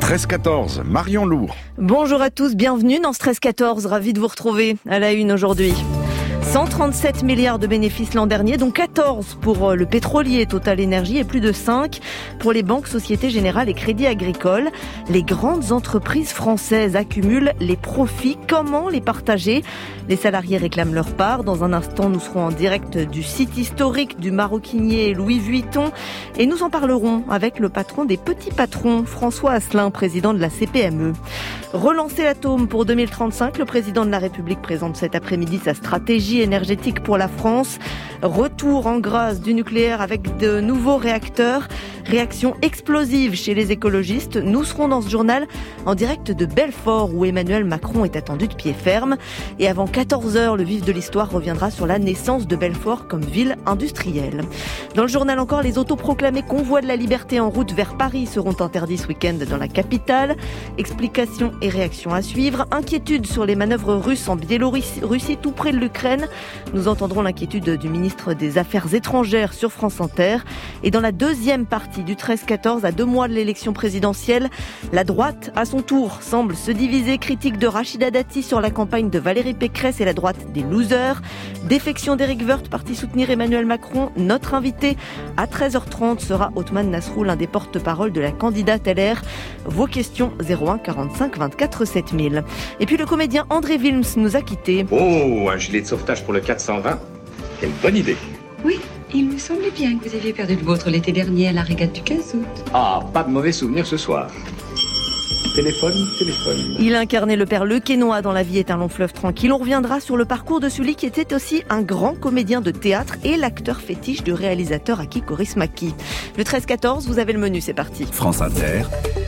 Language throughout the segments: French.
13-14, Marion Lourd. Bonjour à tous, bienvenue dans ce 13-14, ravi de vous retrouver à la une aujourd'hui. 137 milliards de bénéfices l'an dernier, dont 14 pour le pétrolier Total Énergie et plus de 5 pour les banques, Société Générale et Crédit Agricole. Les grandes entreprises françaises accumulent les profits. Comment les partager ? Les salariés réclament leur part. Dans un instant, nous serons en direct du site historique du maroquinier Louis Vuitton et nous en parlerons avec le patron des petits patrons, François Asselin, président de la CPME. Relancer l'atome pour 2035, le président de la République présente cet après-midi sa stratégie énergétique pour la France. Retour en grâce du nucléaire avec de nouveaux réacteurs. Réaction explosive chez les écologistes. Nous serons dans ce journal en direct de Belfort où Emmanuel Macron est attendu de pied ferme. Et avant 14h, le vif de l'histoire reviendra sur la naissance de Belfort comme ville industrielle. Dans le journal encore, les autoproclamés convois de la liberté en route vers Paris seront interdits ce week-end dans la capitale. Explications et réactions à suivre. Inquiétude sur les manœuvres russes en Biélorussie, tout près de l'Ukraine. Nous entendrons l'inquiétude du ministre des Affaires étrangères sur France Inter. Et dans la deuxième partie du 13-14, à 2 mois de l'élection présidentielle, la droite, à son tour, semble se diviser. Critique de Rachida Dati sur la campagne de Valérie Pécresse et la droite des losers. Défection d'Éric Woerth, parti soutenir Emmanuel Macron. Notre invité à 13h30 sera Othmane Nasrou, l'un des porte-parole de la candidate LR. Vos questions 01 45 24 7000. Et puis le comédien André Wilms nous a quittés. Oh, un gilet de sauvetage pour le 420. Quelle bonne idée. Oui, il me semblait bien que vous aviez perdu le vôtre l'été dernier à la régate du 15 août. Ah, pas de mauvais souvenirs ce soir. Téléphone. Il incarnait le père Lequesnoy dans La vie est un long fleuve tranquille. On reviendra sur le parcours de celui qui était aussi un grand comédien de théâtre et l'acteur fétiche du réalisateur Aki Kaurismäki. Le 13-14, vous avez le menu, c'est parti. France Inter.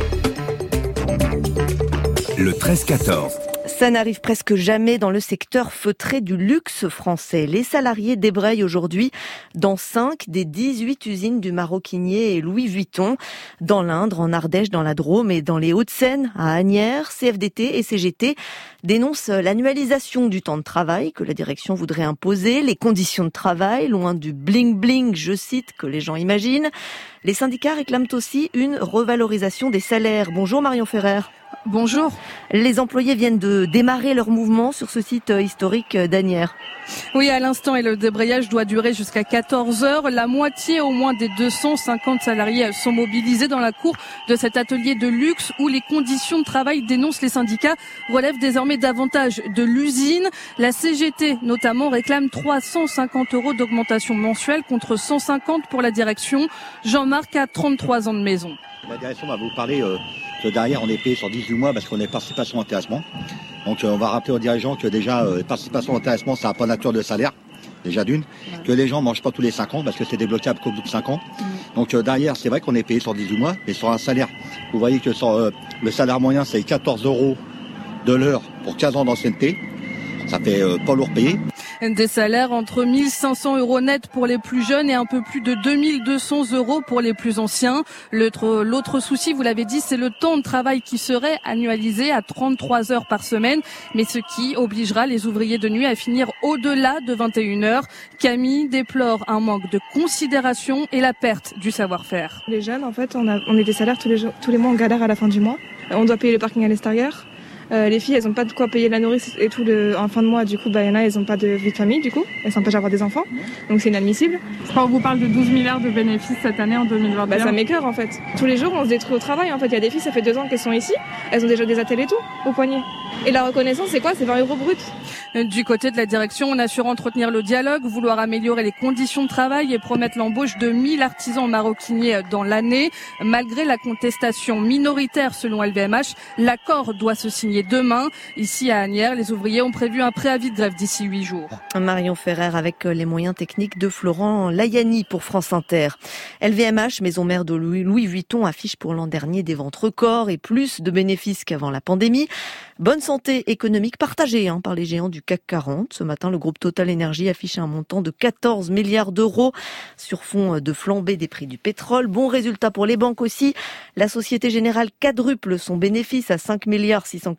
Le 13-14. Ça n'arrive presque jamais dans le secteur feutré du luxe français. Les salariés débrayent aujourd'hui dans 5 des 18 usines du maroquinier et Louis Vuitton, dans l'Indre, en Ardèche, dans la Drôme et dans les Hauts-de-Seine, à Asnières. CFDT et CGT dénoncent l'annualisation du temps de travail que la direction voudrait imposer, les conditions de travail, loin du bling-bling, je cite, que les gens imaginent. Les syndicats réclament aussi une revalorisation des salaires. Bonjour Marion Ferrer. Bonjour. Les employés viennent de démarrer leur mouvement sur ce site historique d'Asnières. Oui, à l'instant, et le débrayage doit durer jusqu'à 14h. La moitié au moins des 250 salariés sont mobilisés dans la cour de cet atelier de luxe où les conditions de travail, dénoncent les syndicats, relèvent désormais davantage de l'usine. La CGT notamment réclame 350 € d'augmentation mensuelle contre 150 pour la direction. Jean-Marc a 33 ans de maison. La direction va vous parler que derrière on est payé sur 18 mois parce qu'on est participation intéressement. Donc on va rappeler aux dirigeants que déjà participation intéressement ça n'a pas nature de salaire, déjà d'une, que les gens ne mangent pas tous les 5 ans parce que c'est débloquable qu'au bout de 5 ans. Donc derrière c'est vrai qu'on est payé sur 18 mois, mais sur un salaire, vous voyez que sur, le salaire moyen c'est 14 € de l'heure pour 15 ans d'ancienneté. Ça fait pas lourd payé. Des salaires entre 1 500 € net pour les plus jeunes et un peu plus de 2 200 € pour les plus anciens. L'autre souci, vous l'avez dit, c'est le temps de travail qui serait annualisé à 33 heures par semaine, mais ce qui obligera les ouvriers de nuit à finir au-delà de 21 heures. Camille déplore un manque de considération et la perte du savoir-faire. Les jeunes, en fait, on est des salaires tous les mois, on galère à la fin du mois. On doit payer le parking à l'extérieur. Les filles, elles n'ont pas de quoi payer la nourrice et tout en fin de mois. Du coup, il y en a, elles n'ont pas de vie de famille, du coup. Elles s'empêchent d'avoir des enfants. Donc c'est inadmissible. Quand on vous parle de 12 milliards de bénéfices cette année en 2021. Ça m'écoeure, en fait. Tous les jours, on se détruit au travail. En fait, il y a des filles, ça fait 2 ans qu'elles sont ici. Elles ont déjà des attelles et tout, au poignet. Et la reconnaissance, c'est quoi? C'est 20 € brut. Du côté de la direction, on assure entretenir le dialogue, vouloir améliorer les conditions de travail et promettre l'embauche de 1000 artisans maroquiniers dans l'année. Malgré la contestation minoritaire selon LVMH, l'accord doit se signer demain. Ici à Asnières, les ouvriers ont prévu un préavis de grève d'ici 8 jours. Marion Ferrer avec les moyens techniques de Florent Layani pour France Inter. LVMH, maison mère de Louis Vuitton, affiche pour l'an dernier des ventes records et plus de bénéfices qu'avant la pandémie. Bonne santé économique partagée par les géants du CAC 40. Ce matin, le groupe Total Énergie affiche un montant de 14 milliards d'euros sur fond de flambée des prix du pétrole. Bon résultat pour les banques aussi. La Société Générale quadruple son bénéfice à 5 milliards 640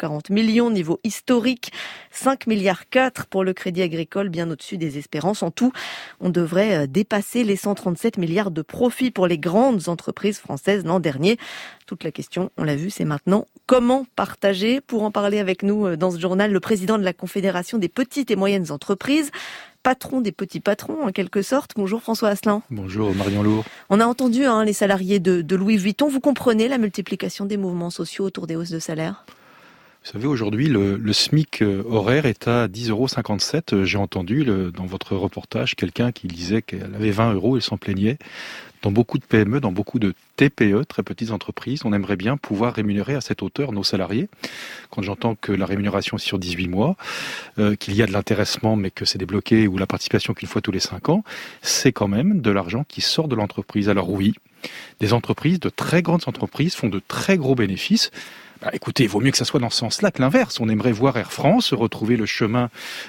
140 millions, niveau historique. 5,4 milliards pour le Crédit Agricole, bien au-dessus des espérances. En tout, on devrait dépasser les 137 milliards de profits pour les grandes entreprises françaises l'an dernier. Toute la question, on l'a vu, c'est maintenant comment partager. Pour en parler avec nous dans ce journal, le président de la Confédération des petites et moyennes entreprises, patron des petits patrons en quelque sorte. Bonjour François Asselin. Bonjour Marion Lourd. On a entendu les salariés de Louis Vuitton. Vous comprenez la multiplication des mouvements sociaux autour des hausses de salaire ? Vous savez, aujourd'hui, le SMIC horaire est à 10,57 €. J'ai entendu dans votre reportage quelqu'un qui disait qu'elle avait 20 € et s'en plaignait. Dans beaucoup de PME, dans beaucoup de TPE, très petites entreprises, on aimerait bien pouvoir rémunérer à cette hauteur nos salariés. Quand j'entends que la rémunération est sur 18 mois, qu'il y a de l'intéressement mais que c'est débloqué, ou la participation qu'une fois tous les 5 ans, c'est quand même de l'argent qui sort de l'entreprise. Alors oui, des entreprises, de très grandes entreprises, font de très gros bénéfices. Écoutez, il vaut mieux que ça soit dans ce sens-là que l'inverse. On aimerait voir Air France retrouver le chemin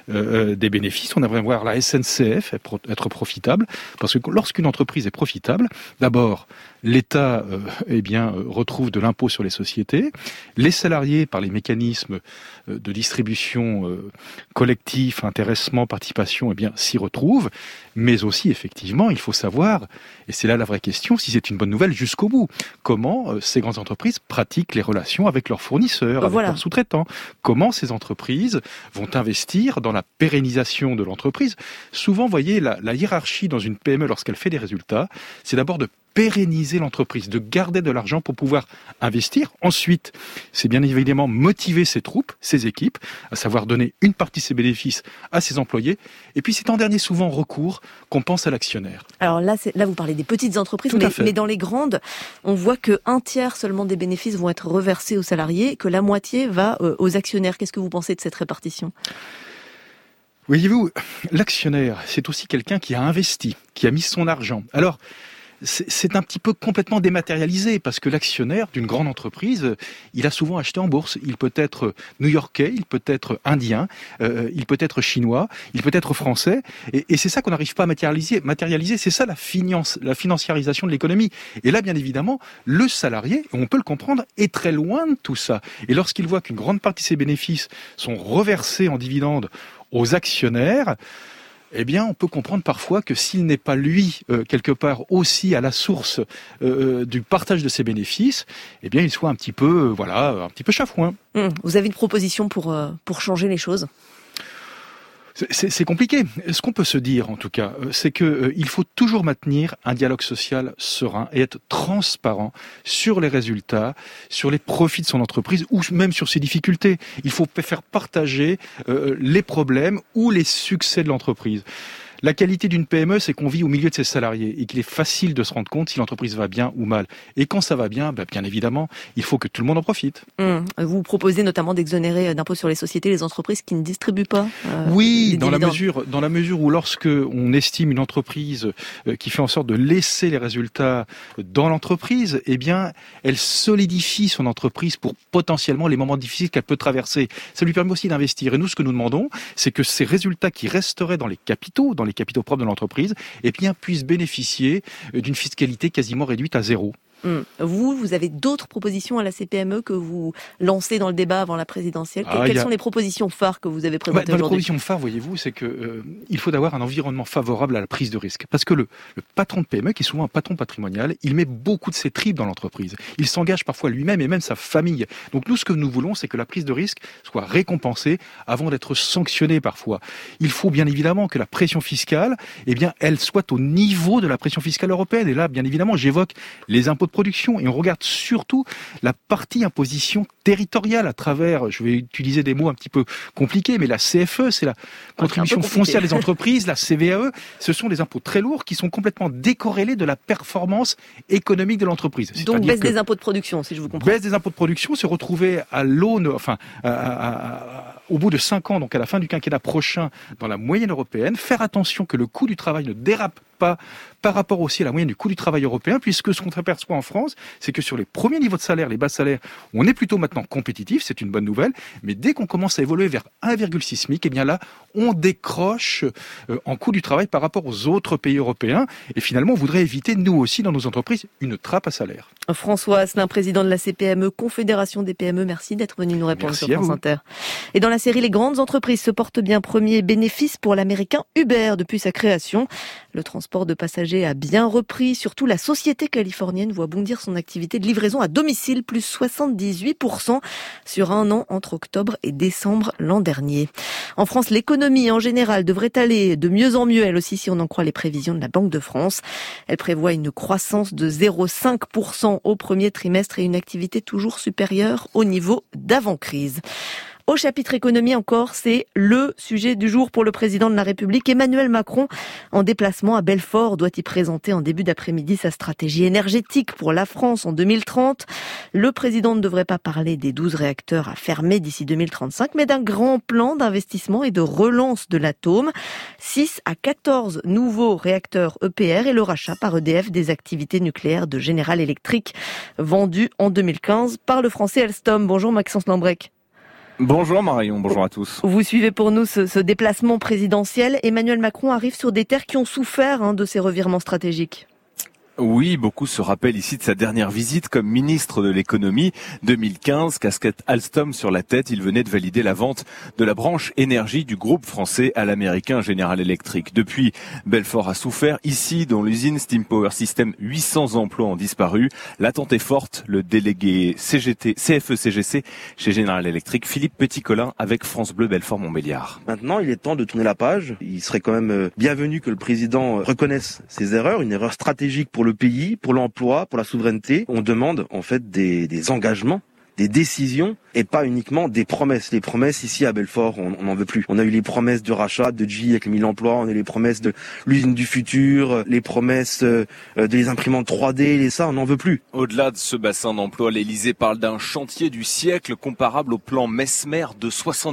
des bénéfices. On aimerait voir la SNCF être profitable. Parce que lorsqu'une entreprise est profitable, d'abord, l'État retrouve de l'impôt sur les sociétés. Les salariés, par les mécanismes de distribution collectif, intéressement, participation, s'y retrouvent. Mais aussi, effectivement, il faut savoir, et c'est là la vraie question, si c'est une bonne nouvelle jusqu'au bout. Comment ces grandes entreprises pratiquent les relations avec leurs fournisseurs, avec leurs sous-traitants. Comment ces entreprises vont investir dans la pérennisation de l'entreprise. Souvent, vous voyez, la hiérarchie dans une PME, lorsqu'elle fait des résultats, c'est d'abord de pérenniser l'entreprise, de garder de l'argent pour pouvoir investir. Ensuite, c'est bien évidemment motiver ses troupes, ses équipes, à savoir donner une partie de ses bénéfices à ses employés. Et puis, c'est en dernier souvent recours qu'on pense à l'actionnaire. Alors là, vous parlez des petites entreprises, mais dans les grandes, on voit que 1/3 seulement des bénéfices vont être reversés aux salariés, que la moitié va aux actionnaires. Qu'est-ce que vous pensez de cette répartition ? Voyez-vous, l'actionnaire, c'est aussi quelqu'un qui a investi, qui a mis son argent. Alors, c'est un petit peu complètement dématérialisé parce que l'actionnaire d'une grande entreprise, il a souvent acheté en bourse. Il peut être new-yorkais, il peut être indien, il peut être chinois, il peut être français. Et c'est ça qu'on n'arrive pas à matérialiser. C'est ça la financiarisation de l'économie. Et là, bien évidemment, le salarié, on peut le comprendre, est très loin de tout ça. Et lorsqu'il voit qu'une grande partie de ses bénéfices sont reversés en dividendes aux actionnaires, on peut comprendre parfois que s'il n'est pas lui, quelque part aussi à la source du partage de ses bénéfices, il soit un petit peu chafouin. Vous avez une proposition pour changer les choses ? C'est compliqué. Ce qu'on peut se dire, en tout cas, c'est qu'il faut toujours maintenir un dialogue social serein et être transparent sur les résultats, sur les profits de son entreprise ou même sur ses difficultés. Il faut faire partager les problèmes ou les succès de l'entreprise. La qualité d'une PME, c'est qu'on vit au milieu de ses salariés et qu'il est facile de se rendre compte si l'entreprise va bien ou mal. Et quand ça va bien, bien évidemment, il faut que tout le monde en profite. Vous proposez notamment d'exonérer d'impôt sur les sociétés les entreprises qui ne distribuent pas Oui, dans la mesure où lorsque on estime une entreprise qui fait en sorte de laisser les résultats dans l'entreprise, elle solidifie son entreprise pour potentiellement les moments difficiles qu'elle peut traverser. Ça lui permet aussi d'investir. Et nous, ce que nous demandons, c'est que ces résultats qui resteraient dans les capitaux propres de l'entreprise, puissent bénéficier d'une fiscalité quasiment réduite à zéro. Vous avez d'autres propositions à la CPME que vous lancez dans le débat avant la présidentielle. Quelles sont les propositions phares que vous avez présentées aujourd'hui ? Les propositions phares, voyez-vous, c'est que il faut avoir un environnement favorable à la prise de risque. Parce que le patron de PME, qui est souvent un patron patrimonial, il met beaucoup de ses tripes dans l'entreprise. Il s'engage parfois lui-même et même sa famille. Donc nous, ce que nous voulons, c'est que la prise de risque soit récompensée avant d'être sanctionnée parfois. Il faut bien évidemment que la pression fiscale, elle soit au niveau de la pression fiscale européenne. Et là, bien évidemment, j'évoque les impôts de production et on regarde surtout la partie imposition territoriale à travers, je vais utiliser des mots un petit peu compliqués, mais la CFE, c'est la contribution foncière des entreprises, la CVAE, ce sont des impôts très lourds qui sont complètement décorrélés de la performance économique de l'entreprise. Donc baisse des impôts de production, si je vous comprends. Baisse des impôts de production, se retrouver à l'aune, au bout de 5 ans, donc à la fin du quinquennat prochain, dans la moyenne européenne, faire attention que le coût du travail ne dérape pas par rapport aussi à la moyenne du coût du travail européen, puisque ce qu'on aperçoit en France, c'est que sur les premiers niveaux de salaire, les bas salaires, on est plutôt maintenant compétitif, c'est une bonne nouvelle, mais dès qu'on commence à évoluer vers 1,6 SMIC, eh bien là, on décroche en coût du travail par rapport aux autres pays européens, et finalement, on voudrait éviter, nous aussi, dans nos entreprises, une trappe à salaire. François Asselin, président de la CPME, Confédération des PME, merci d'être venu nous répondre sur France Inter. Et dans la série Les grandes entreprises se portent bien, premier bénéfice pour l'américain Uber depuis sa création. Le transport de passagers a bien repris, surtout la société californienne voit bondir son activité de livraison à domicile, plus 78% sur un an entre octobre et décembre l'an dernier. En France, l'économie en général devrait aller de mieux en mieux, elle aussi si on en croit les prévisions de la Banque de France. Elle prévoit une croissance de 0,5% au premier trimestre et une activité toujours supérieure au niveau d'avant-crise. Au chapitre économie encore, c'est le sujet du jour pour le président de la République. Emmanuel Macron, en déplacement à Belfort, doit y présenter en début d'après-midi sa stratégie énergétique pour la France en 2030. Le président ne devrait pas parler des 12 réacteurs à fermer d'ici 2035, mais d'un grand plan d'investissement et de relance de l'atome. 6 à 14 nouveaux réacteurs EPR et le rachat par EDF des activités nucléaires de General Electric vendues en 2015 par le français Alstom. Bonjour Maxence Lambrecq. Bonjour Marion, bonjour à tous. Vous suivez pour nous ce déplacement présidentiel. Emmanuel Macron arrive sur des terres qui ont souffert de ces revirements stratégiques. Oui, beaucoup se rappellent ici de sa dernière visite comme ministre de l'économie. 2015, casquette Alstom sur la tête, il venait de valider la vente de la branche énergie du groupe français à l'américain General Electric. Depuis, Belfort a souffert. Ici, dans l'usine Steam Power System, 800 emplois ont disparu. L'attente est forte. Le délégué CFE-CGC chez General Electric, Philippe Petit-Colin, avec France Bleu Belfort-Montbéliard. Maintenant, il est temps de tourner la page. Il serait quand même bienvenu que le président reconnaisse ses erreurs, une erreur stratégique pour le pays, pour l'emploi, pour la souveraineté. On demande en fait des engagements, des décisions et pas uniquement des promesses. Les promesses ici à Belfort, on n'en veut plus. On a eu les promesses de rachat de GE avec 1000 emplois, on a eu les promesses de l'usine du futur, les promesses des imprimantes 3D, et ça, on n'en veut plus. Au-delà de ce bassin d'emploi, l'Élysée parle d'un chantier du siècle comparable au plan Messmer de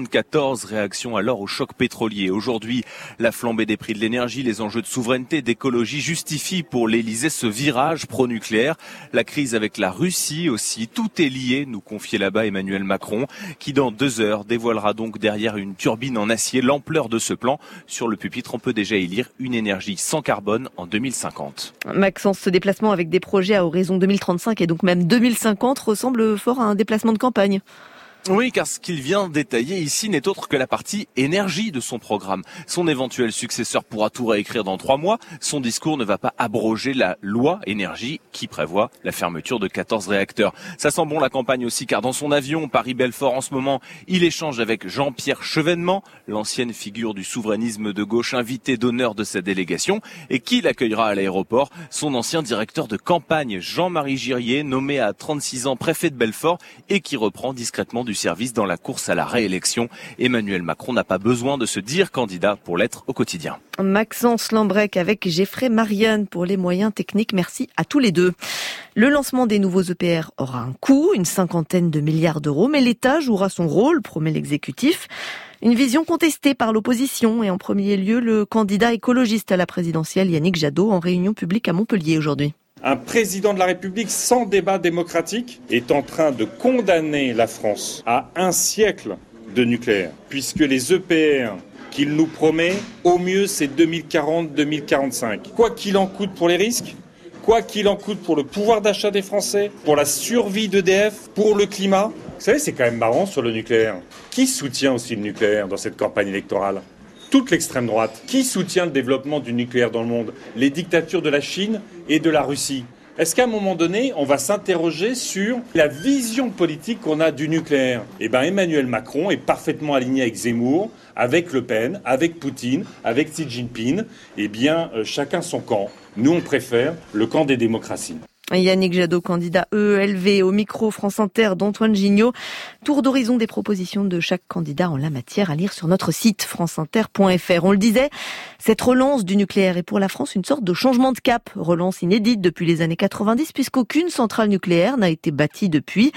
74, réaction alors au choc pétrolier. Aujourd'hui, la flambée des prix de l'énergie, les enjeux de souveraineté, d'écologie justifient pour l'Élysée ce virage pro-nucléaire. La crise avec la Russie aussi, tout est lié, nous confiait là-bas Emmanuel Macron, qui dans 2 heures dévoilera donc derrière une turbine en acier l'ampleur de ce plan. Sur le pupitre, on peut déjà y lire une énergie sans carbone en 2050. Maxence, ce déplacement avec des projets à horizon 2035 et donc même 2050 ressemble fort à un déplacement de campagne. Oui, car ce qu'il vient détailler ici n'est autre que la partie énergie de son programme. Son éventuel successeur pourra tout réécrire dans 3 mois. Son discours ne va pas abroger la loi énergie qui prévoit la fermeture de 14 réacteurs. Ça sent bon la campagne aussi, car dans son avion Paris-Belfort en ce moment, il échange avec Jean-Pierre Chevènement, l'ancienne figure du souverainisme de gauche, invité d'honneur de sa délégation, et qui l'accueillera à l'aéroport, son ancien directeur de campagne Jean-Marie Girier, nommé à 36 ans préfet de Belfort et qui reprend discrètement du service dans la course à la réélection. Emmanuel Macron n'a pas besoin de se dire candidat pour l'être au quotidien. Maxence Lambrecq avec Geoffrey Marianne pour les moyens techniques. Merci à tous les deux. Le lancement des nouveaux EPR aura un coût, une 50aine de milliards d'euros, mais l'État jouera son rôle, promet l'exécutif. Une vision contestée par l'opposition et en premier lieu le candidat écologiste à la présidentielle Yannick Jadot en réunion publique à Montpellier aujourd'hui. Un président de la République sans débat démocratique est en train de condamner la France à 1 siècle de nucléaire, puisque les EPR qu'il nous promet, au mieux c'est 2040-2045. Quoi qu'il en coûte pour les risques, quoi qu'il en coûte pour le pouvoir d'achat des Français, pour la survie d'EDF, pour le climat. Vous savez, c'est quand même marrant sur le nucléaire. Qui soutient aussi le nucléaire dans cette campagne électorale ? Toute l'extrême droite. Qui soutient le développement du nucléaire dans le monde ? Les dictatures de la Chine et de la Russie. Est-ce qu'à un moment donné, on va s'interroger sur la vision politique qu'on a du nucléaire ? Eh bien, Emmanuel Macron est parfaitement aligné avec Zemmour, avec Le Pen, avec Poutine, avec Xi Jinping. Eh bien, chacun son camp. Nous, on préfère le camp des démocraties. Yannick Jadot, candidat EELV au micro France Inter d'Antoine Gignot. Tour d'horizon des propositions de chaque candidat en la matière à lire sur notre site franceinter.fr. On le disait, cette relance du nucléaire est pour la France une sorte de changement de cap. Relance inédite depuis les années 90 puisqu'aucune centrale nucléaire n'a été bâtie depuis.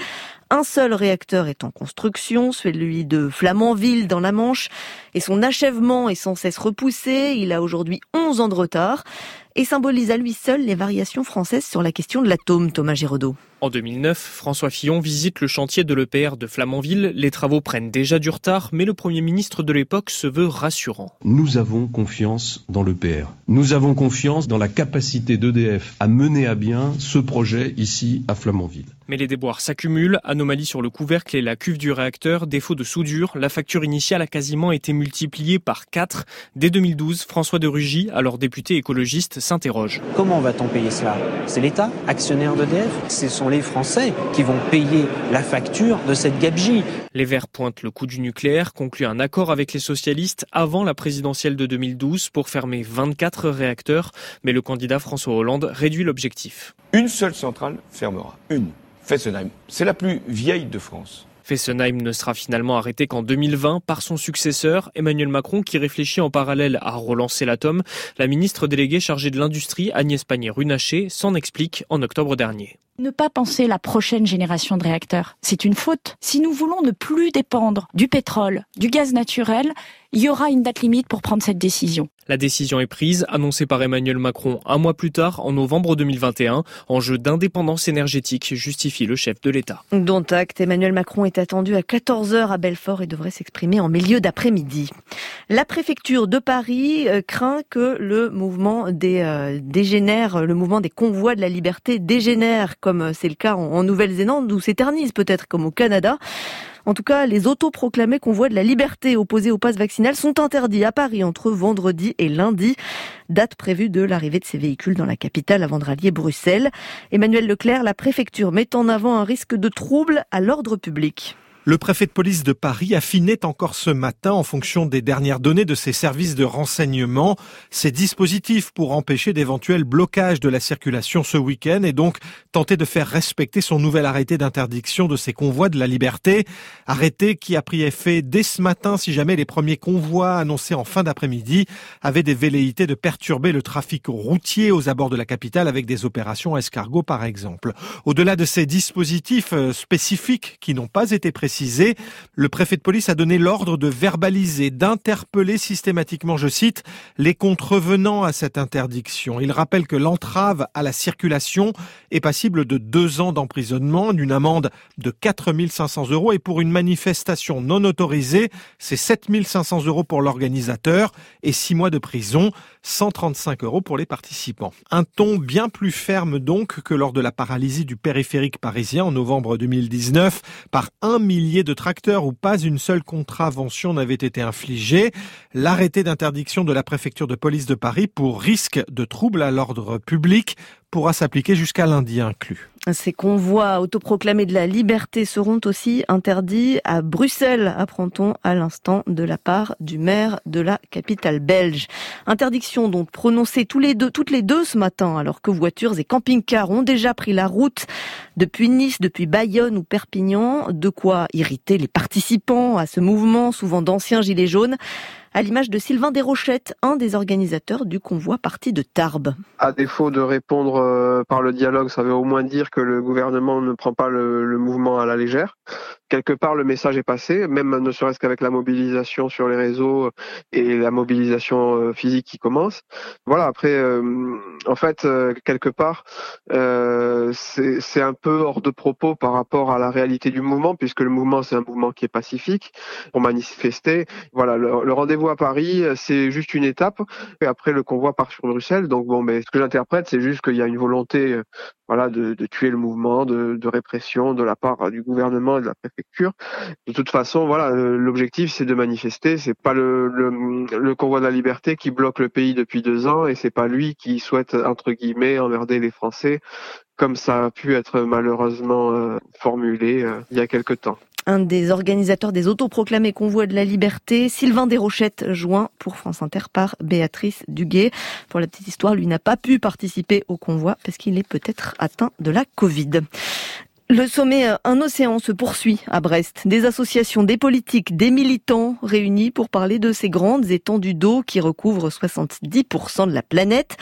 Un seul réacteur est en construction, celui de Flamanville dans la Manche, et son achèvement est sans cesse repoussé. Il a aujourd'hui 11 ans de retard et symbolise à lui seul les variations françaises sur la question de l'atome. Thomas Giraudot. En 2009, François Fillon visite le chantier de l'EPR de Flamanville. Les travaux prennent déjà du retard, mais le Premier ministre de l'époque se veut rassurant. Nous avons confiance dans l'EPR. Nous avons confiance dans la capacité d'EDF à mener à bien ce projet ici à Flamanville. Mais les déboires s'accumulent, anomalies sur le couvercle et la cuve du réacteur, défaut de soudure. La facture initiale a quasiment été multipliée par 4. Dès 2012, François de Rugy, alors député écologiste, s'interroge. Comment va-t-on payer cela ? C'est l'État, actionnaire d'EDF ? Ce sont les Français qui vont payer la facture de cette gabegie. Les Verts pointent le coût du nucléaire, concluent un accord avec les socialistes avant la présidentielle de 2012 pour fermer 24 réacteurs. Mais le candidat François Hollande réduit l'objectif. Une seule centrale fermera. Une. Fessenheim. C'est la plus vieille de France. Fessenheim ne sera finalement arrêté qu'en 2020 par son successeur, Emmanuel Macron, qui réfléchit en parallèle à relancer l'atome. La ministre déléguée chargée de l'industrie, Agnès Pannier-Runacher, s'en explique en octobre dernier. Ne pas penser la prochaine génération de réacteurs, c'est une faute. Si nous voulons ne plus dépendre du pétrole, du gaz naturel, il y aura une date limite pour prendre cette décision. La décision est prise, annoncée par Emmanuel Macron un mois plus tard, en novembre 2021. Enjeu d'indépendance énergétique, justifie le chef de l'État. Dont acte, Emmanuel Macron est attendu à 14h à Belfort et devrait s'exprimer en milieu d'après-midi. La préfecture de Paris craint que le mouvement le mouvement des convois de la liberté dégénère, comme c'est le cas en Nouvelle-Zélande, ou s'éternise peut-être comme au Canada. En tout cas, les autoproclamés convois de la liberté opposés au pass vaccinal sont interdits à Paris entre vendredi et lundi. Date prévue de l'arrivée de ces véhicules dans la capitale avant de rallier Bruxelles. Emmanuel Leclerc, la préfecture met en avant un risque de trouble à l'ordre public. Le préfet de police de Paris affinait encore ce matin, en fonction des dernières données de ses services de renseignement, ses dispositifs pour empêcher d'éventuels blocages de la circulation ce week-end et donc tenter de faire respecter son nouvel arrêté d'interdiction de ces convois de la liberté. Arrêté qui a pris effet dès ce matin si jamais les premiers convois annoncés en fin d'après-midi avaient des velléités de perturber le trafic routier aux abords de la capitale avec des opérations escargot par exemple. Au-delà de ces dispositifs spécifiques qui n'ont pas été précisés, le préfet de police a donné l'ordre de verbaliser, d'interpeller systématiquement, je cite, les contrevenants à cette interdiction. Il rappelle que l'entrave à la circulation est passible de 2 ans d'emprisonnement, d'une amende de 4 500 € et pour une manifestation non autorisée, c'est 7 500 € pour l'organisateur et 6 mois de prison, 135 € pour les participants. Un ton bien plus ferme donc que lors de la paralysie du périphérique parisien en novembre 2019 par 1 millier de tracteurs où pas une seule contravention n'avait été infligée. L'arrêté d'interdiction de la préfecture de police de Paris pour risque de trouble à l'ordre public pourra s'appliquer jusqu'à lundi inclus. Ces convois autoproclamés de la liberté seront aussi interdits à Bruxelles, apprend-on à l'instant de la part du maire de la capitale belge. Interdiction donc prononcée toutes les deux ce matin, alors que voitures et camping-cars ont déjà pris la route depuis Nice, depuis Bayonne ou Perpignan. De quoi irriter les participants à ce mouvement, souvent d'anciens gilets jaunes, à l'image de Sylvain Desrochettes, un des organisateurs du convoi parti de Tarbes. À défaut de répondre par le dialogue, ça veut au moins dire que le gouvernement ne prend pas le mouvement à la légère. Quelque part, le message est passé, même ne serait-ce qu'avec la mobilisation sur les réseaux et la mobilisation physique qui commence. Voilà, après, en fait, quelque part, c'est un peu hors de propos par rapport à la réalité du mouvement, puisque le mouvement, c'est un mouvement qui est pacifique, pour manifester. Voilà, le rendez-vous à Paris, c'est juste une étape, et après, le convoi part sur Bruxelles. Donc bon, mais ce que j'interprète, c'est juste qu'il y a une volonté de tuer le mouvement, de répression de la part du gouvernement et de la préfecture. De toute façon, voilà, l'objectif c'est de manifester, c'est pas le convoi de la liberté qui bloque le pays depuis 2 ans et c'est pas lui qui souhaite, entre guillemets, emmerder les Français comme ça a pu être malheureusement formulé il y a quelque temps. Un des organisateurs des autoproclamés convois de la liberté, Sylvain Desrochettes, joint pour France Inter par Béatrice Duguay. Pour la petite histoire, lui n'a pas pu participer au convoi parce qu'il est peut-être atteint de la Covid. Le sommet Un Océan se poursuit à Brest. Des associations, des politiques, des militants réunis pour parler de ces grandes étendues d'eau qui recouvrent 70% de la planète.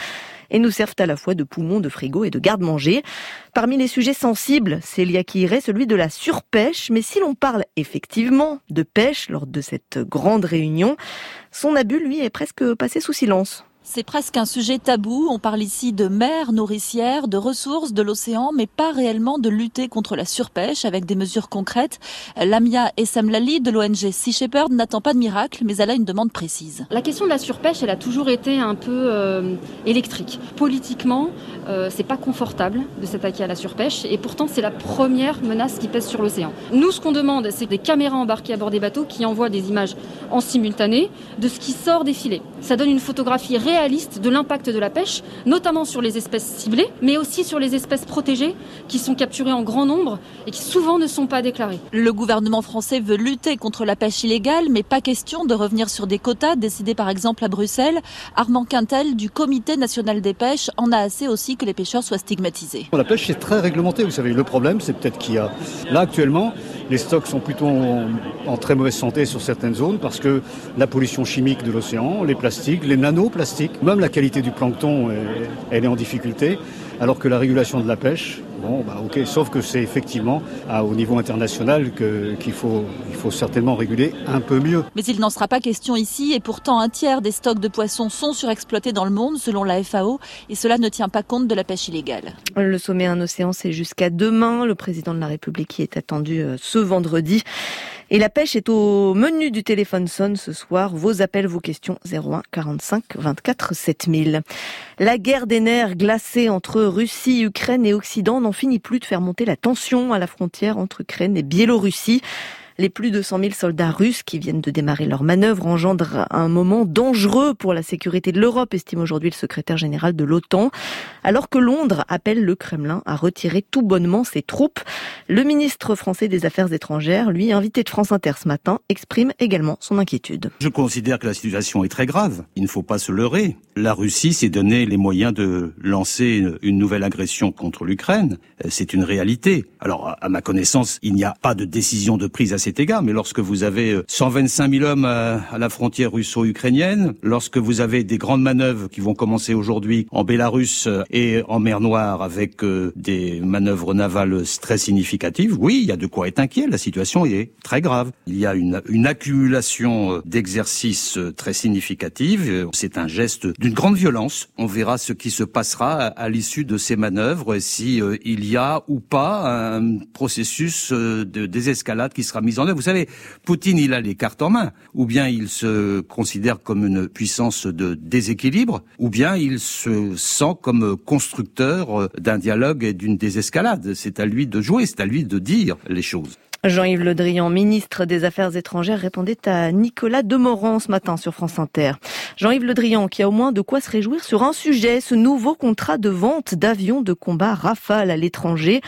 et nous servent à la fois de poumon, de frigo et de garde-manger. Parmi les sujets sensibles, Célia Quiré, celui de la surpêche. Mais si l'on parle effectivement de pêche lors de cette grande réunion, son abus, lui, est presque passé sous silence. C'est presque un sujet tabou. On parle ici de mer nourricière, de ressources, de l'océan, mais pas réellement de lutter contre la surpêche avec des mesures concrètes. Lamia Essamlali de l'ONG Sea Shepherd n'attend pas de miracle, mais elle a une demande précise. La question de la surpêche, elle a toujours été un peu électrique. Politiquement, c'est pas confortable de s'attaquer à la surpêche et pourtant c'est la première menace qui pèse sur l'océan. Nous, ce qu'on demande, c'est des caméras embarquées à bord des bateaux qui envoient des images en simultané de ce qui sort des filets. Ça donne une photographie réaliste de l'impact de la pêche, notamment sur les espèces ciblées, mais aussi sur les espèces protégées qui sont capturées en grand nombre et qui souvent ne sont pas déclarées. Le gouvernement français veut lutter contre la pêche illégale, mais pas question de revenir sur des quotas décidés par exemple à Bruxelles. Armand Quintel du Comité national des pêches en a assez aussi que les pêcheurs soient stigmatisés. La pêche c'est très réglementé, vous savez. Le problème c'est peut-être qu'il y a, là actuellement, les stocks sont plutôt en très mauvaise santé sur certaines zones parce que la pollution chimique de l'océan, les plastiques, les nanoplastiques, même la qualité du plancton, elle est en difficulté, alors que la régulation de la pêche, ok, sauf que c'est effectivement au niveau international qu'il faut certainement réguler un peu mieux. Mais il n'en sera pas question ici et pourtant un tiers des stocks de poissons sont surexploités dans le monde selon la FAO et cela ne tient pas compte de la pêche illégale. Le sommet Un océan, c'est jusqu'à demain. Le président de la République y est attendu ce vendredi. Et la pêche est au menu du téléphone sonne ce soir. Vos appels, vos questions 01 45 24 7000. La guerre des nerfs glacée entre Russie, Ukraine et Occident n'en finit plus de faire monter la tension à la frontière entre Ukraine et Biélorussie. Les plus de 100 000 soldats russes qui viennent de démarrer leur manœuvre engendrent un moment dangereux pour la sécurité de l'Europe, estime aujourd'hui le secrétaire général de l'OTAN. Alors que Londres appelle le Kremlin à retirer tout bonnement ses troupes, le ministre français des Affaires étrangères, lui, invité de France Inter ce matin, exprime également son inquiétude. Je considère que la situation est très grave. Il ne faut pas se leurrer. La Russie s'est donné les moyens de lancer une nouvelle agression contre l'Ukraine. C'est une réalité. Alors, à ma connaissance, il n'y a pas de décision de prise à cet égard, mais lorsque vous avez 125 000 hommes à la frontière russo-ukrainienne, lorsque vous avez des grandes manœuvres qui vont commencer aujourd'hui en Bélarus et en mer Noire avec des manœuvres navales très significatives, oui, il y a de quoi être inquiet. La situation est très grave. Il y a une accumulation d'exercices très significatifs. C'est un geste d'une grande violence. On verra ce qui se passera à l'issue de ces manœuvres, si il y a ou pas un processus de désescalade qui sera mis en œuvre. Vous savez, Poutine, il a les cartes en main. Ou bien il se considère comme une puissance de déséquilibre, ou bien il se sent comme constructeur d'un dialogue et d'une désescalade. C'est à lui de jouer, c'est à lui de dire les choses. Jean-Yves Le Drian, ministre des Affaires étrangères, répondait à Nicolas Demorand ce matin sur France Inter. Jean-Yves Le Drian qui a au moins de quoi se réjouir sur un sujet, ce nouveau contrat de vente d'avions de combat Rafale à l'étranger.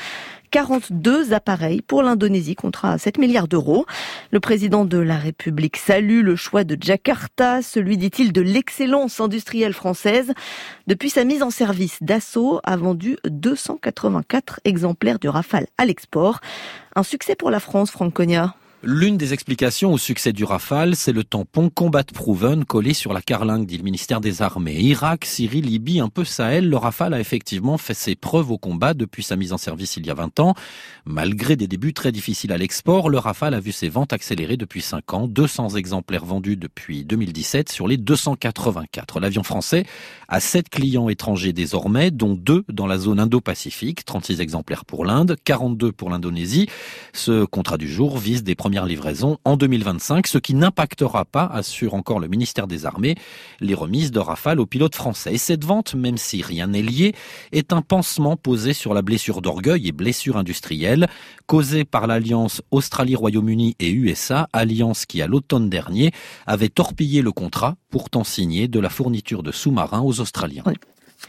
42 appareils pour l'Indonésie, contrat à 7 milliards d'euros. Le président de la République salue le choix de Jakarta, celui, dit-il, de l'excellence industrielle française. Depuis sa mise en service, Dassault a vendu 284 exemplaires du Rafale à l'export. Un succès pour la France, Franck Cogna. L'une des explications au succès du Rafale, c'est le tampon Combat Proven collé sur la carlingue, dit le ministère des Armées. Irak, Syrie, Libye, un peu Sahel, le Rafale a effectivement fait ses preuves au combat depuis sa mise en service il y a 20 ans. Malgré des débuts très difficiles à l'export, le Rafale a vu ses ventes accélérer depuis 5 ans. 200 exemplaires vendus depuis 2017 sur les 284. L'avion français a 7 clients étrangers désormais, dont 2 dans la zone Indo-Pacifique. 36 exemplaires pour l'Inde, 42 pour l'Indonésie. Ce contrat du jour vise des premières livraison en 2025, ce qui n'impactera pas, assure encore le ministère des Armées, les remises de Rafale aux pilotes français. Et cette vente, même si rien n'est lié, est un pansement posé sur la blessure d'orgueil et blessure industrielle causée par l'alliance Australie-Royaume-Uni et USA, alliance qui à l'automne dernier avait torpillé le contrat pourtant signé de la fourniture de sous-marins aux Australiens. Oui.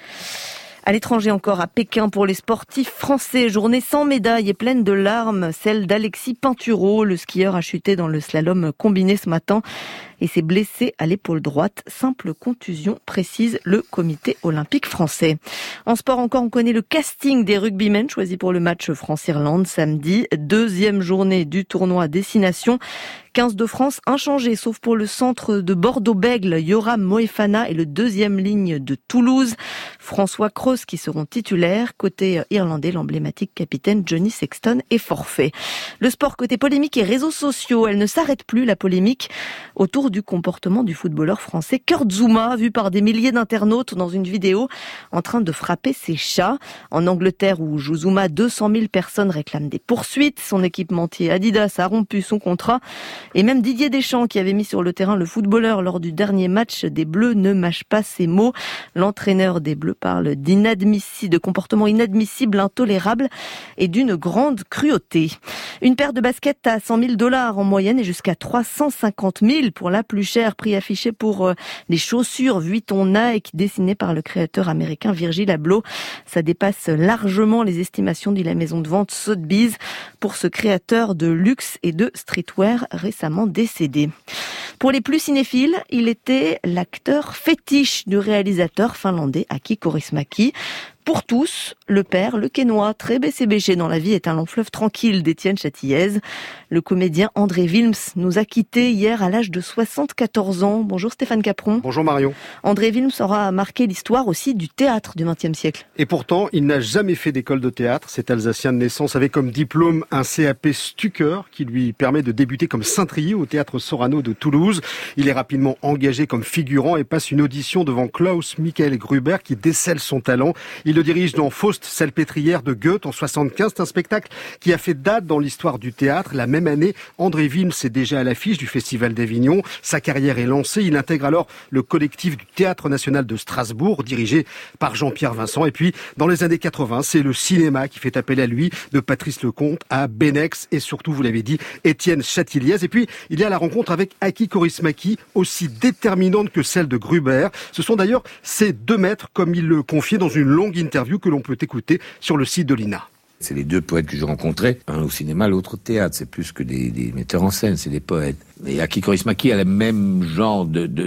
À l'étranger encore, à Pékin, pour les sportifs français, journée sans médaille et pleine de larmes, celle d'Alexis Pinturault. Le skieur a chuté dans le slalom combiné ce matin. et s'est blessé à l'épaule droite. Simple contusion, précise le comité olympique français. En sport encore, on connaît le casting des rugbymen choisis pour le match France-Irlande samedi. 2e journée du tournoi Destination. 15 de France inchangés, sauf pour le centre de Bordeaux-Bègles, Yoram Moefana et le 2e ligne de Toulouse, François Cross qui seront titulaires. Côté irlandais, l'emblématique capitaine Johnny Sexton est forfait. Le sport côté polémique et réseaux sociaux, elle ne s'arrête plus, la polémique autour du comportement du footballeur français Kurt Zouma, vu par des milliers d'internautes dans une vidéo en train de frapper ses chats. En Angleterre où joue Zouma, 200 000 personnes réclament des poursuites. Son équipementier Adidas a rompu son contrat. Et même Didier Deschamps, qui avait mis sur le terrain le footballeur lors du dernier match des Bleus, ne mâche pas ses mots. L'entraîneur des Bleus parle de comportement inadmissible, intolérable et d'une grande cruauté. Une paire de baskets à $100 000 en moyenne et jusqu'à 350 000 pour la plus chère. Prix affiché pour les chaussures Vuitton Nike dessinées par le créateur américain Virgil Abloh. Ça dépasse largement les estimations, dit la maison de vente Sotheby's, pour ce créateur de luxe et de streetwear récemment décédé. Pour les plus cinéphiles, il était l'acteur fétiche du réalisateur finlandais Aki Kaurismäki. Pour tous, le père, le Quénois, très BCBG dans la vie, est un long fleuve tranquille d'Étienne Châtillaise. Le comédien André Wilms nous a quittés hier à l'âge de 74 ans. Bonjour Stéphane Capron. Bonjour Marion. André Wilms aura marqué l'histoire aussi du théâtre du XXe siècle. Et pourtant, il n'a jamais fait d'école de théâtre. Cet Alsacien de naissance avait comme diplôme un CAP Stucker qui lui permet de débuter comme cintrier au théâtre Sorano de Toulouse. Il est rapidement engagé comme figurant et passe une audition devant Klaus Michael Gruber qui décèle son talent. Il le dirige dans Faust, Salpêtrière de Goethe en 75. C'est un spectacle qui a fait date dans l'histoire du théâtre. La même année, André Wilms est déjà à l'affiche du Festival d'Avignon. Sa carrière est lancée. Il intègre alors le collectif du Théâtre National de Strasbourg, dirigé par Jean-Pierre Vincent. Et puis, dans les années 80, c'est le cinéma qui fait appel à lui, de Patrice Lecomte à Benex et surtout, vous l'avez dit, Étienne Châtillaise. Et puis, il y a la rencontre avec Aki Kaurismäki, aussi déterminante que celle de Gruber. Ce sont d'ailleurs ces 2 maîtres, comme il le confiait dans une longue interview que l'on peut écouter sur le site de l'INA. C'est les 2 poètes que j'ai rencontrés, un au cinéma, l'autre au théâtre. C'est plus que des metteurs en scène, c'est des poètes. Et Aki Kaurismäki a le même genre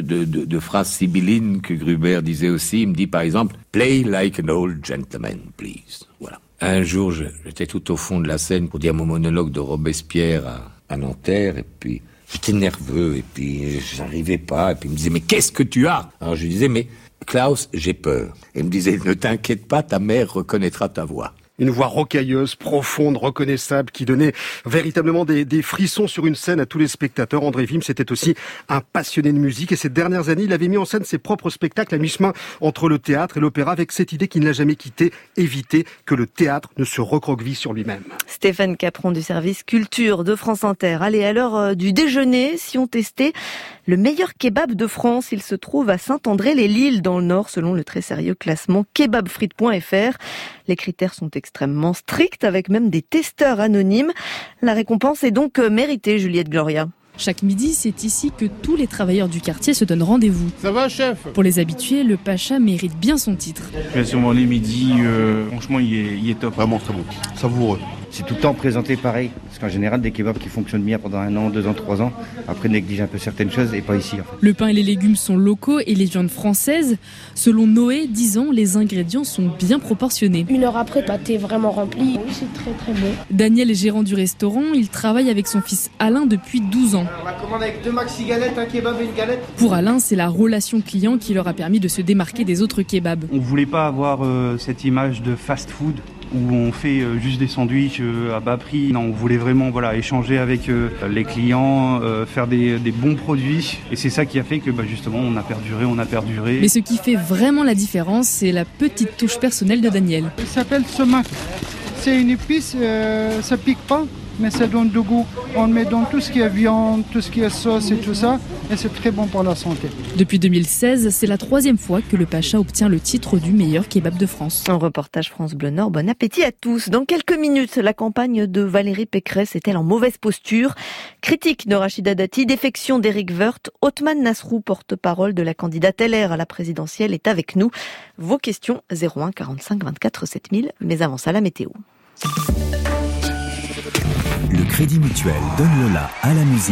de phrases sibyllines que Gruber disait aussi. Il me dit par exemple « Play like an old gentleman, please ». Voilà. Un jour, j'étais tout au fond de la scène pour dire mon monologue de Robespierre à Nanterre, et puis j'étais nerveux, et puis j'arrivais pas, et puis il me disait « Mais qu'est-ce que tu as ?» Alors je lui disais « Mais Klaus, j'ai peur ». Et il me disait « Ne t'inquiète pas, ta mère reconnaîtra ta voix ». Une voix rocailleuse, profonde, reconnaissable, qui donnait véritablement des frissons sur une scène à tous les spectateurs. André Wilms était aussi un passionné de musique et ces dernières années, il avait mis en scène ses propres spectacles à mi-chemin entre le théâtre et l'opéra avec cette idée qui ne l'a jamais quitté, éviter que le théâtre ne se recroqueville sur lui-même. Stéphane Capron du service culture de France Inter. Allez, à l'heure du déjeuner, si on testait le meilleur kebab de France, il se trouve à Saint-André-les-Lilles dans le Nord, selon le très sérieux classement kebabfrites.fr. Les critères sont extrêmement stricts, avec même des testeurs anonymes. La récompense est donc méritée, Juliette Gloria. Chaque midi, c'est ici que tous les travailleurs du quartier se donnent rendez-vous. Ça va, chef ? Pour les habitués, le Pacha mérite bien son titre. Je vais sûrement les midis, franchement, il est top. Vraiment très bon, savoureux. C'est tout le temps présenté pareil, parce qu'en général, des kebabs qui fonctionnent bien pendant 1 an, 2 ans, 3 ans, après négligent un peu certaines choses et pas ici. En fait. Le pain et les légumes sont locaux et les viandes françaises. Selon Noé, 10 ans, les ingrédients sont bien proportionnés. 1 heure après, t'es vraiment rempli. Oui, c'est très très bon. Daniel est gérant du restaurant, il travaille avec son fils Alain depuis 12 ans. On va commander avec 2 maxi galettes, un kebab et une galette. Pour Alain, c'est la relation client qui leur a permis de se démarquer des autres kebabs. On voulait pas avoir cette image de fast-food où on fait juste des sandwichs à bas prix. Non, on voulait vraiment échanger avec les clients, faire des bons produits. Et c'est ça qui a fait que justement on a perduré. Mais ce qui fait vraiment la différence, c'est la petite touche personnelle de Daniel. Il s'appelle sumac. C'est une épice, ça pique pas, mais ça donne du goût. On met dans tout ce qui est viande, tout ce qui est sauce et tout ça, et c'est très bon pour la santé. Depuis 2016, c'est la 3e fois que le Pacha obtient le titre du meilleur kebab de France. Un reportage France Bleu Nord, bon appétit à tous. Dans quelques minutes, la campagne de Valérie Pécresse est-elle en mauvaise posture ? Critique de Rachida Dati, défection d'Éric Woerth, Othman Nasrou, porte-parole de la candidate LR à la présidentielle, est avec nous. Vos questions 01 45 24 7000, mais avant ça, la météo. Le Crédit Mutuel donne le la à la musique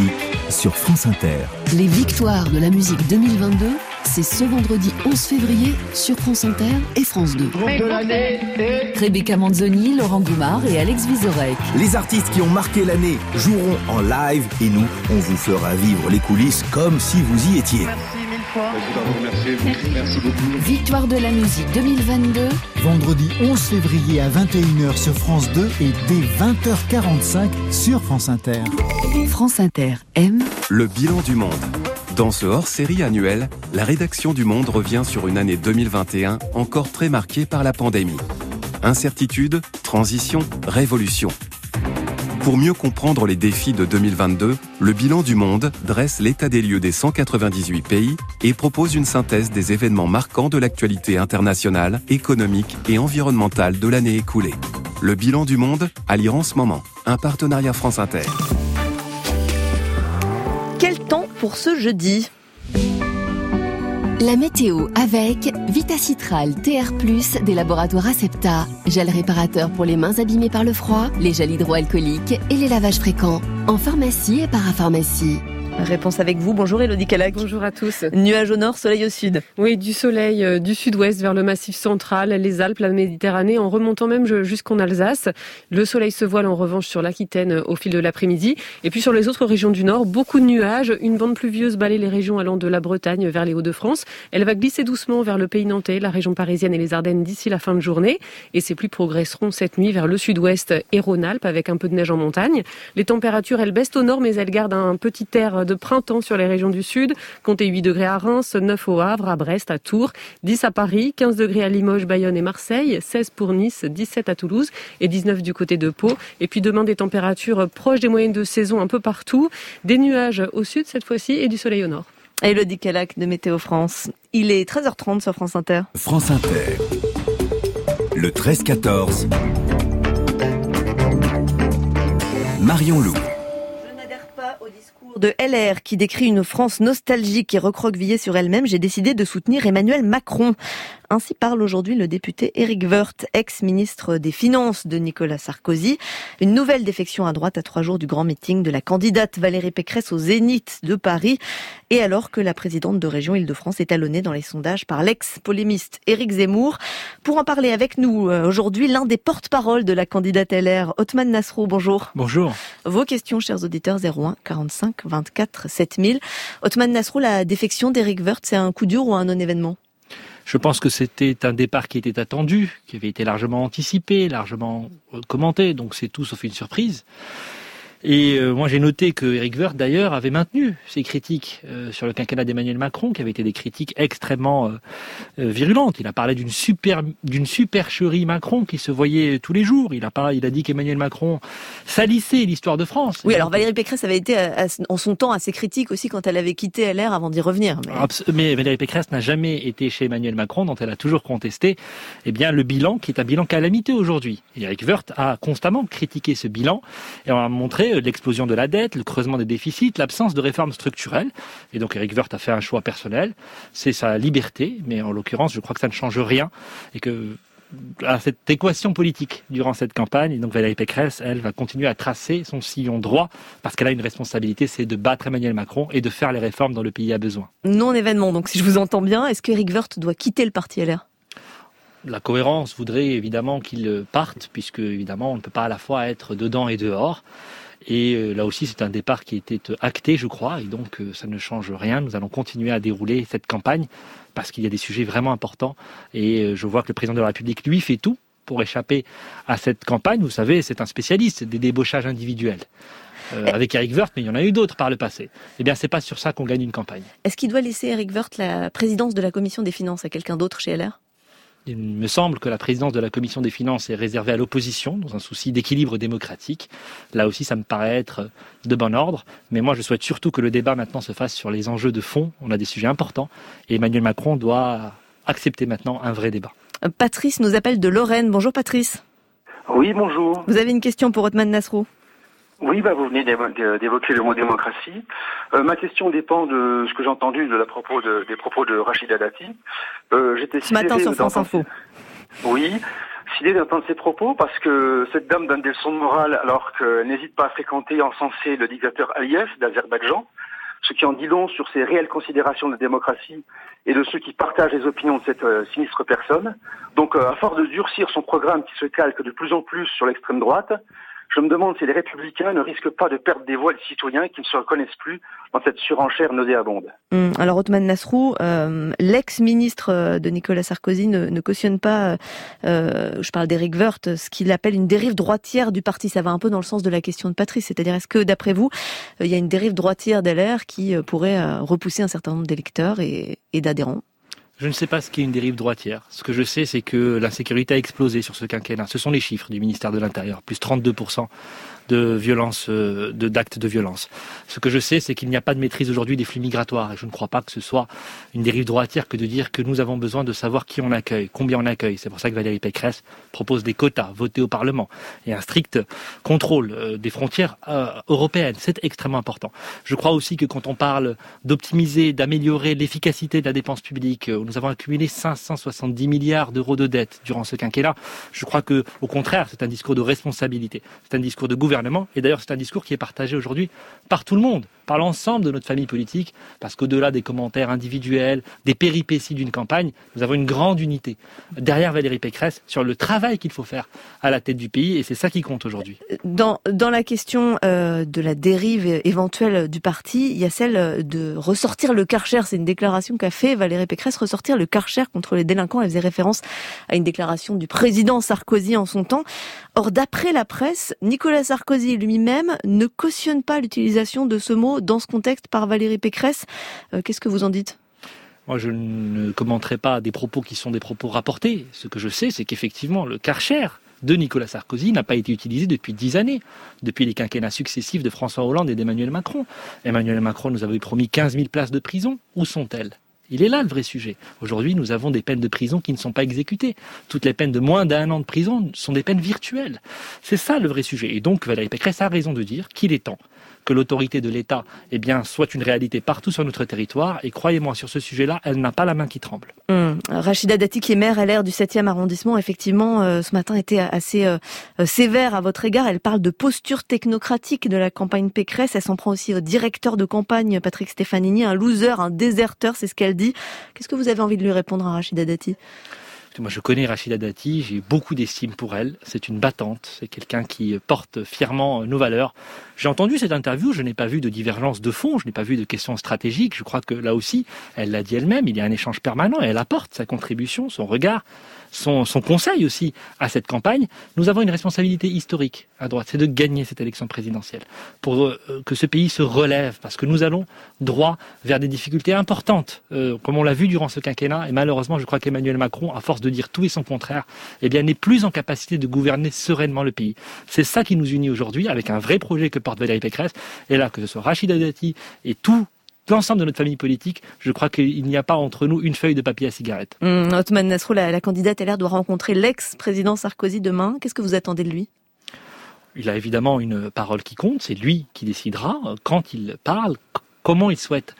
sur France Inter. Les victoires de la musique 2022, c'est ce vendredi 11 février sur France Inter et France 2. Groupe de l'année et... Rebecca Manzoni, Laurent Goumard et Alex Vizorek. Les artistes qui ont marqué l'année joueront en live et nous, on vous fera vivre les coulisses comme si vous y étiez. Merci mille fois. Merci beaucoup. Victoire de la musique 2022. Vendredi 11 février à 21h sur France 2 et dès 20h45 sur France Inter. France Inter aime le bilan du monde. Dans ce hors-série annuel, la rédaction du Monde revient sur une année 2021 encore très marquée par la pandémie. Incertitude, transition, révolution. Pour mieux comprendre les défis de 2022, le bilan du Monde dresse l'état des lieux des 198 pays et propose une synthèse des événements marquants de l'actualité internationale, économique et environnementale de l'année écoulée. Le bilan du Monde, à lire en ce moment. Un partenariat France Inter. Quel temps pour ce jeudi ? La météo avec Vitacitral TR+, des laboratoires Acepta. Gel réparateur pour les mains abîmées par le froid, les gels hydroalcooliques et les lavages fréquents. En pharmacie et parapharmacie. Réponse avec vous. Bonjour Élodie Calac. Bonjour à tous. Nuages au nord, soleil au sud. Oui, du soleil du sud-ouest vers le massif central, les Alpes, la Méditerranée, en remontant même jusqu'en Alsace. Le soleil se voile en revanche sur l'Aquitaine au fil de l'après-midi. Et puis sur les autres régions du nord, beaucoup de nuages. Une bande pluvieuse balaie les régions allant de la Bretagne vers les Hauts-de-France. Elle va glisser doucement vers le pays nantais, la région parisienne et les Ardennes d'ici la fin de journée. Et ces pluies progresseront cette nuit vers le sud-ouest et Rhône-Alpes avec un peu de neige en montagne. Les températures, elles baissent au nord, mais elles gardent un petit air de printemps sur les régions du sud. Comptez 8 degrés à Reims, 9 au Havre, à Brest, à Tours, 10 à Paris, 15 degrés à Limoges, Bayonne et Marseille, 16 pour Nice, 17 à Toulouse et 19 du côté de Pau. Et puis demain, des températures proches des moyennes de saison un peu partout. Des nuages au sud cette fois-ci et du soleil au nord. Élodie Calac de Météo France. Il est 13h30 sur France Inter. France Inter. Le 13-14. Marion Loup. De LR qui décrit une France nostalgique et recroquevillée sur elle-même, j'ai décidé de soutenir Emmanuel Macron. Ainsi parle aujourd'hui le député Éric Woerth, ex-ministre des Finances de Nicolas Sarkozy. Une nouvelle défection à droite à 3 jours du grand meeting de la candidate Valérie Pécresse au Zénith de Paris. Et alors que la présidente de région Île-de-France est talonnée dans les sondages par l'ex-polémiste Éric Zemmour. Pour en parler avec nous aujourd'hui, l'un des porte-parole de la candidate LR, Othmane Nasrou, bonjour. Bonjour. Vos questions, chers auditeurs, 01 45 24 7000. Othmane Nasrou, la défection d'Éric Woerth, c'est un coup dur ou un non-événement ? Je pense que c'était un départ qui était attendu, qui avait été largement anticipé, largement commenté, donc c'est tout sauf une surprise. Et moi j'ai noté que Éric Woerth d'ailleurs avait maintenu ses critiques sur le quinquennat d'Emmanuel Macron, qui avaient été des critiques extrêmement virulentes. Il a parlé d'une supercherie Macron qui se voyait tous les jours. Il a dit qu'Emmanuel Macron salissait l'histoire de France. Oui, alors Valérie Pécresse avait été en son temps assez critique aussi quand elle avait quitté LR avant d'y revenir. Mais Valérie Pécresse n'a jamais été chez Emmanuel Macron, dont elle a toujours contesté le bilan, qui est un bilan calamiteux aujourd'hui. Et Éric Woerth a constamment critiqué ce bilan et on a montré l'explosion de la dette, le creusement des déficits, l'absence de réformes structurelles. Et donc Éric Woerth a fait un choix personnel. C'est sa liberté, mais en l'occurrence, je crois que ça ne change rien et que à cette équation politique durant cette campagne. Et donc Valérie Pécresse, elle, va continuer à tracer son sillon droit parce qu'elle a une responsabilité, c'est de battre Emmanuel Macron et de faire les réformes dont le pays a besoin. Non-événement, donc si je vous entends bien, est-ce qu'Éric Woerth doit quitter le parti LR ? La cohérence voudrait évidemment qu'il parte, puisque évidemment on ne peut pas à la fois être dedans et dehors. Et là aussi, c'est un départ qui était acté, je crois, et donc ça ne change rien. Nous allons continuer à dérouler cette campagne parce qu'il y a des sujets vraiment importants. Et je vois que le président de la République, lui, fait tout pour échapper à cette campagne. Vous savez, c'est un spécialiste des débauchages individuels. Avec Éric Woerth, mais il y en a eu d'autres par le passé. Eh bien, c'est pas sur ça qu'on gagne une campagne. Est-ce qu'il doit laisser Éric Woerth la présidence de la Commission des Finances à quelqu'un d'autre chez LR ? Il me semble que la présidence de la Commission des Finances est réservée à l'opposition, dans un souci d'équilibre démocratique. Là aussi, ça me paraît être de bon ordre. Mais moi, je souhaite surtout que le débat maintenant se fasse sur les enjeux de fond. On a des sujets importants. Et Emmanuel Macron doit accepter maintenant un vrai débat. Patrice nous appelle de Lorraine. Bonjour Patrice. Oui, bonjour. Vous avez une question pour Othmane Nasrou ? Oui, vous venez d'évoquer le mot démocratie. Ma question dépend de ce que j'ai entendu des propos de Rachida Dati. J'étais ce matin sur France Info. Oui, sidéré d'entendre ces propos parce que cette dame donne des leçons de morale alors qu'elle n'hésite pas à fréquenter, encenser le dictateur Aliyev d'Azerbaïdjan. ce qui en dit long sur ses réelles considérations de démocratie et de ceux qui partagent les opinions de cette sinistre personne. Donc, à force de durcir son programme qui se calque de plus en plus sur l'extrême droite, je me demande si les Républicains ne risquent pas de perdre des voix de citoyens qui ne se reconnaissent plus dans cette surenchère nauséabonde. Alors, Othmane Nasrou, l'ex-ministre de Nicolas Sarkozy ne cautionne pas, je parle d'Éric Woerth, ce qu'il appelle une dérive droitière du parti. Ça va un peu dans le sens de la question de Patrice. C'est-à-dire, est-ce que, d'après vous, il y a une dérive droitière d'LR qui pourrait repousser un certain nombre d'électeurs et d'adhérents ? Je ne sais pas ce qu'est une dérive droitière. Ce que je sais, c'est que l'insécurité a explosé sur ce quinquennat. Ce sont les chiffres du ministère de l'Intérieur. Plus 32% de violence, d'actes de violence. Ce que je sais, c'est qu'il n'y a pas de maîtrise aujourd'hui des flux migratoires. Et je ne crois pas que ce soit une dérive droitière que de dire que nous avons besoin de savoir qui on accueille, combien on accueille. C'est pour ça que Valérie Pécresse propose des quotas votés au Parlement et un strict contrôle des frontières européennes. C'est extrêmement important. Je crois aussi que quand on parle d'optimiser, d'améliorer l'efficacité de la dépense publique, où nous avons accumulé 570 milliards d'euros de dettes durant ce quinquennat, je crois que, au contraire, c'est un discours de responsabilité. C'est un discours de gouvernement. Et d'ailleurs, c'est un discours qui est partagé aujourd'hui par tout le monde, par l'ensemble de notre famille politique, parce qu'au-delà des commentaires individuels, des péripéties d'une campagne, nous avons une grande unité derrière Valérie Pécresse sur le travail qu'il faut faire à la tête du pays, et c'est ça qui compte aujourd'hui. Dans la question de la dérive éventuelle du parti, il y a celle de ressortir le Karcher. C'est une déclaration qu'a fait Valérie Pécresse, ressortir le Karcher contre les délinquants. Elle faisait référence à une déclaration du président Sarkozy en son temps. Or, d'après la presse, Nicolas Sarkozy lui-même ne cautionne pas l'utilisation de ce mot dans ce contexte par Valérie Pécresse. Qu'est-ce que vous en dites ? Moi, je ne commenterai pas des propos qui sont des propos rapportés. Ce que je sais, c'est qu'effectivement, le Karcher de Nicolas Sarkozy n'a pas été utilisé depuis 10 années, depuis les quinquennats successifs de François Hollande et d'Emmanuel Macron. Emmanuel Macron nous avait promis 15 000 places de prison. Où sont-elles ? Il est là le vrai sujet. Aujourd'hui, nous avons des peines de prison qui ne sont pas exécutées. Toutes les peines de moins d'1 an de prison sont des peines virtuelles. C'est ça le vrai sujet. Et donc, Valérie Pécresse a raison de dire qu'il est temps que l'autorité de l'État soit une réalité partout sur notre territoire. Et croyez-moi, sur ce sujet-là, elle n'a pas la main qui tremble. Rachida Dati, qui est maire LR du 7e arrondissement, effectivement, ce matin était assez sévère à votre égard. Elle parle de posture technocratique de la campagne Pécresse. Elle s'en prend aussi au directeur de campagne, Patrick Stefanini, un loser, un déserteur, c'est ce qu'elle dit. Qu'est-ce que vous avez envie de lui répondre à Rachida Dati ? Moi, je connais Rachida Dati, j'ai beaucoup d'estime pour elle. C'est une battante, c'est quelqu'un qui porte fièrement nos valeurs. J'ai entendu cette interview, je n'ai pas vu de divergence de fond, je n'ai pas vu de questions stratégiques. Je crois que là aussi, elle l'a dit elle-même, il y a un échange permanent et elle apporte sa contribution, son regard, son conseil aussi à cette campagne. Nous avons une responsabilité historique à droite, c'est de gagner cette élection présidentielle pour que ce pays se relève, parce que nous allons droit vers des difficultés importantes, comme on l'a vu durant ce quinquennat. Et malheureusement, je crois qu'Emmanuel Macron, à force de dire tout et son contraire, n'est plus en capacité de gouverner sereinement le pays. C'est ça qui nous unit aujourd'hui, avec un vrai projet que porte Valérie Pécresse. Et là, que ce soit Rachida Dati et l'ensemble de notre famille politique, je crois qu'il n'y a pas entre nous une feuille de papier à cigarette. Othmane Nasrou, la candidate LR doit rencontrer l'ex-président Sarkozy demain. Qu'est-ce que vous attendez de lui ? Il a évidemment une parole qui compte, c'est lui qui décidera quand il parle, comment il souhaite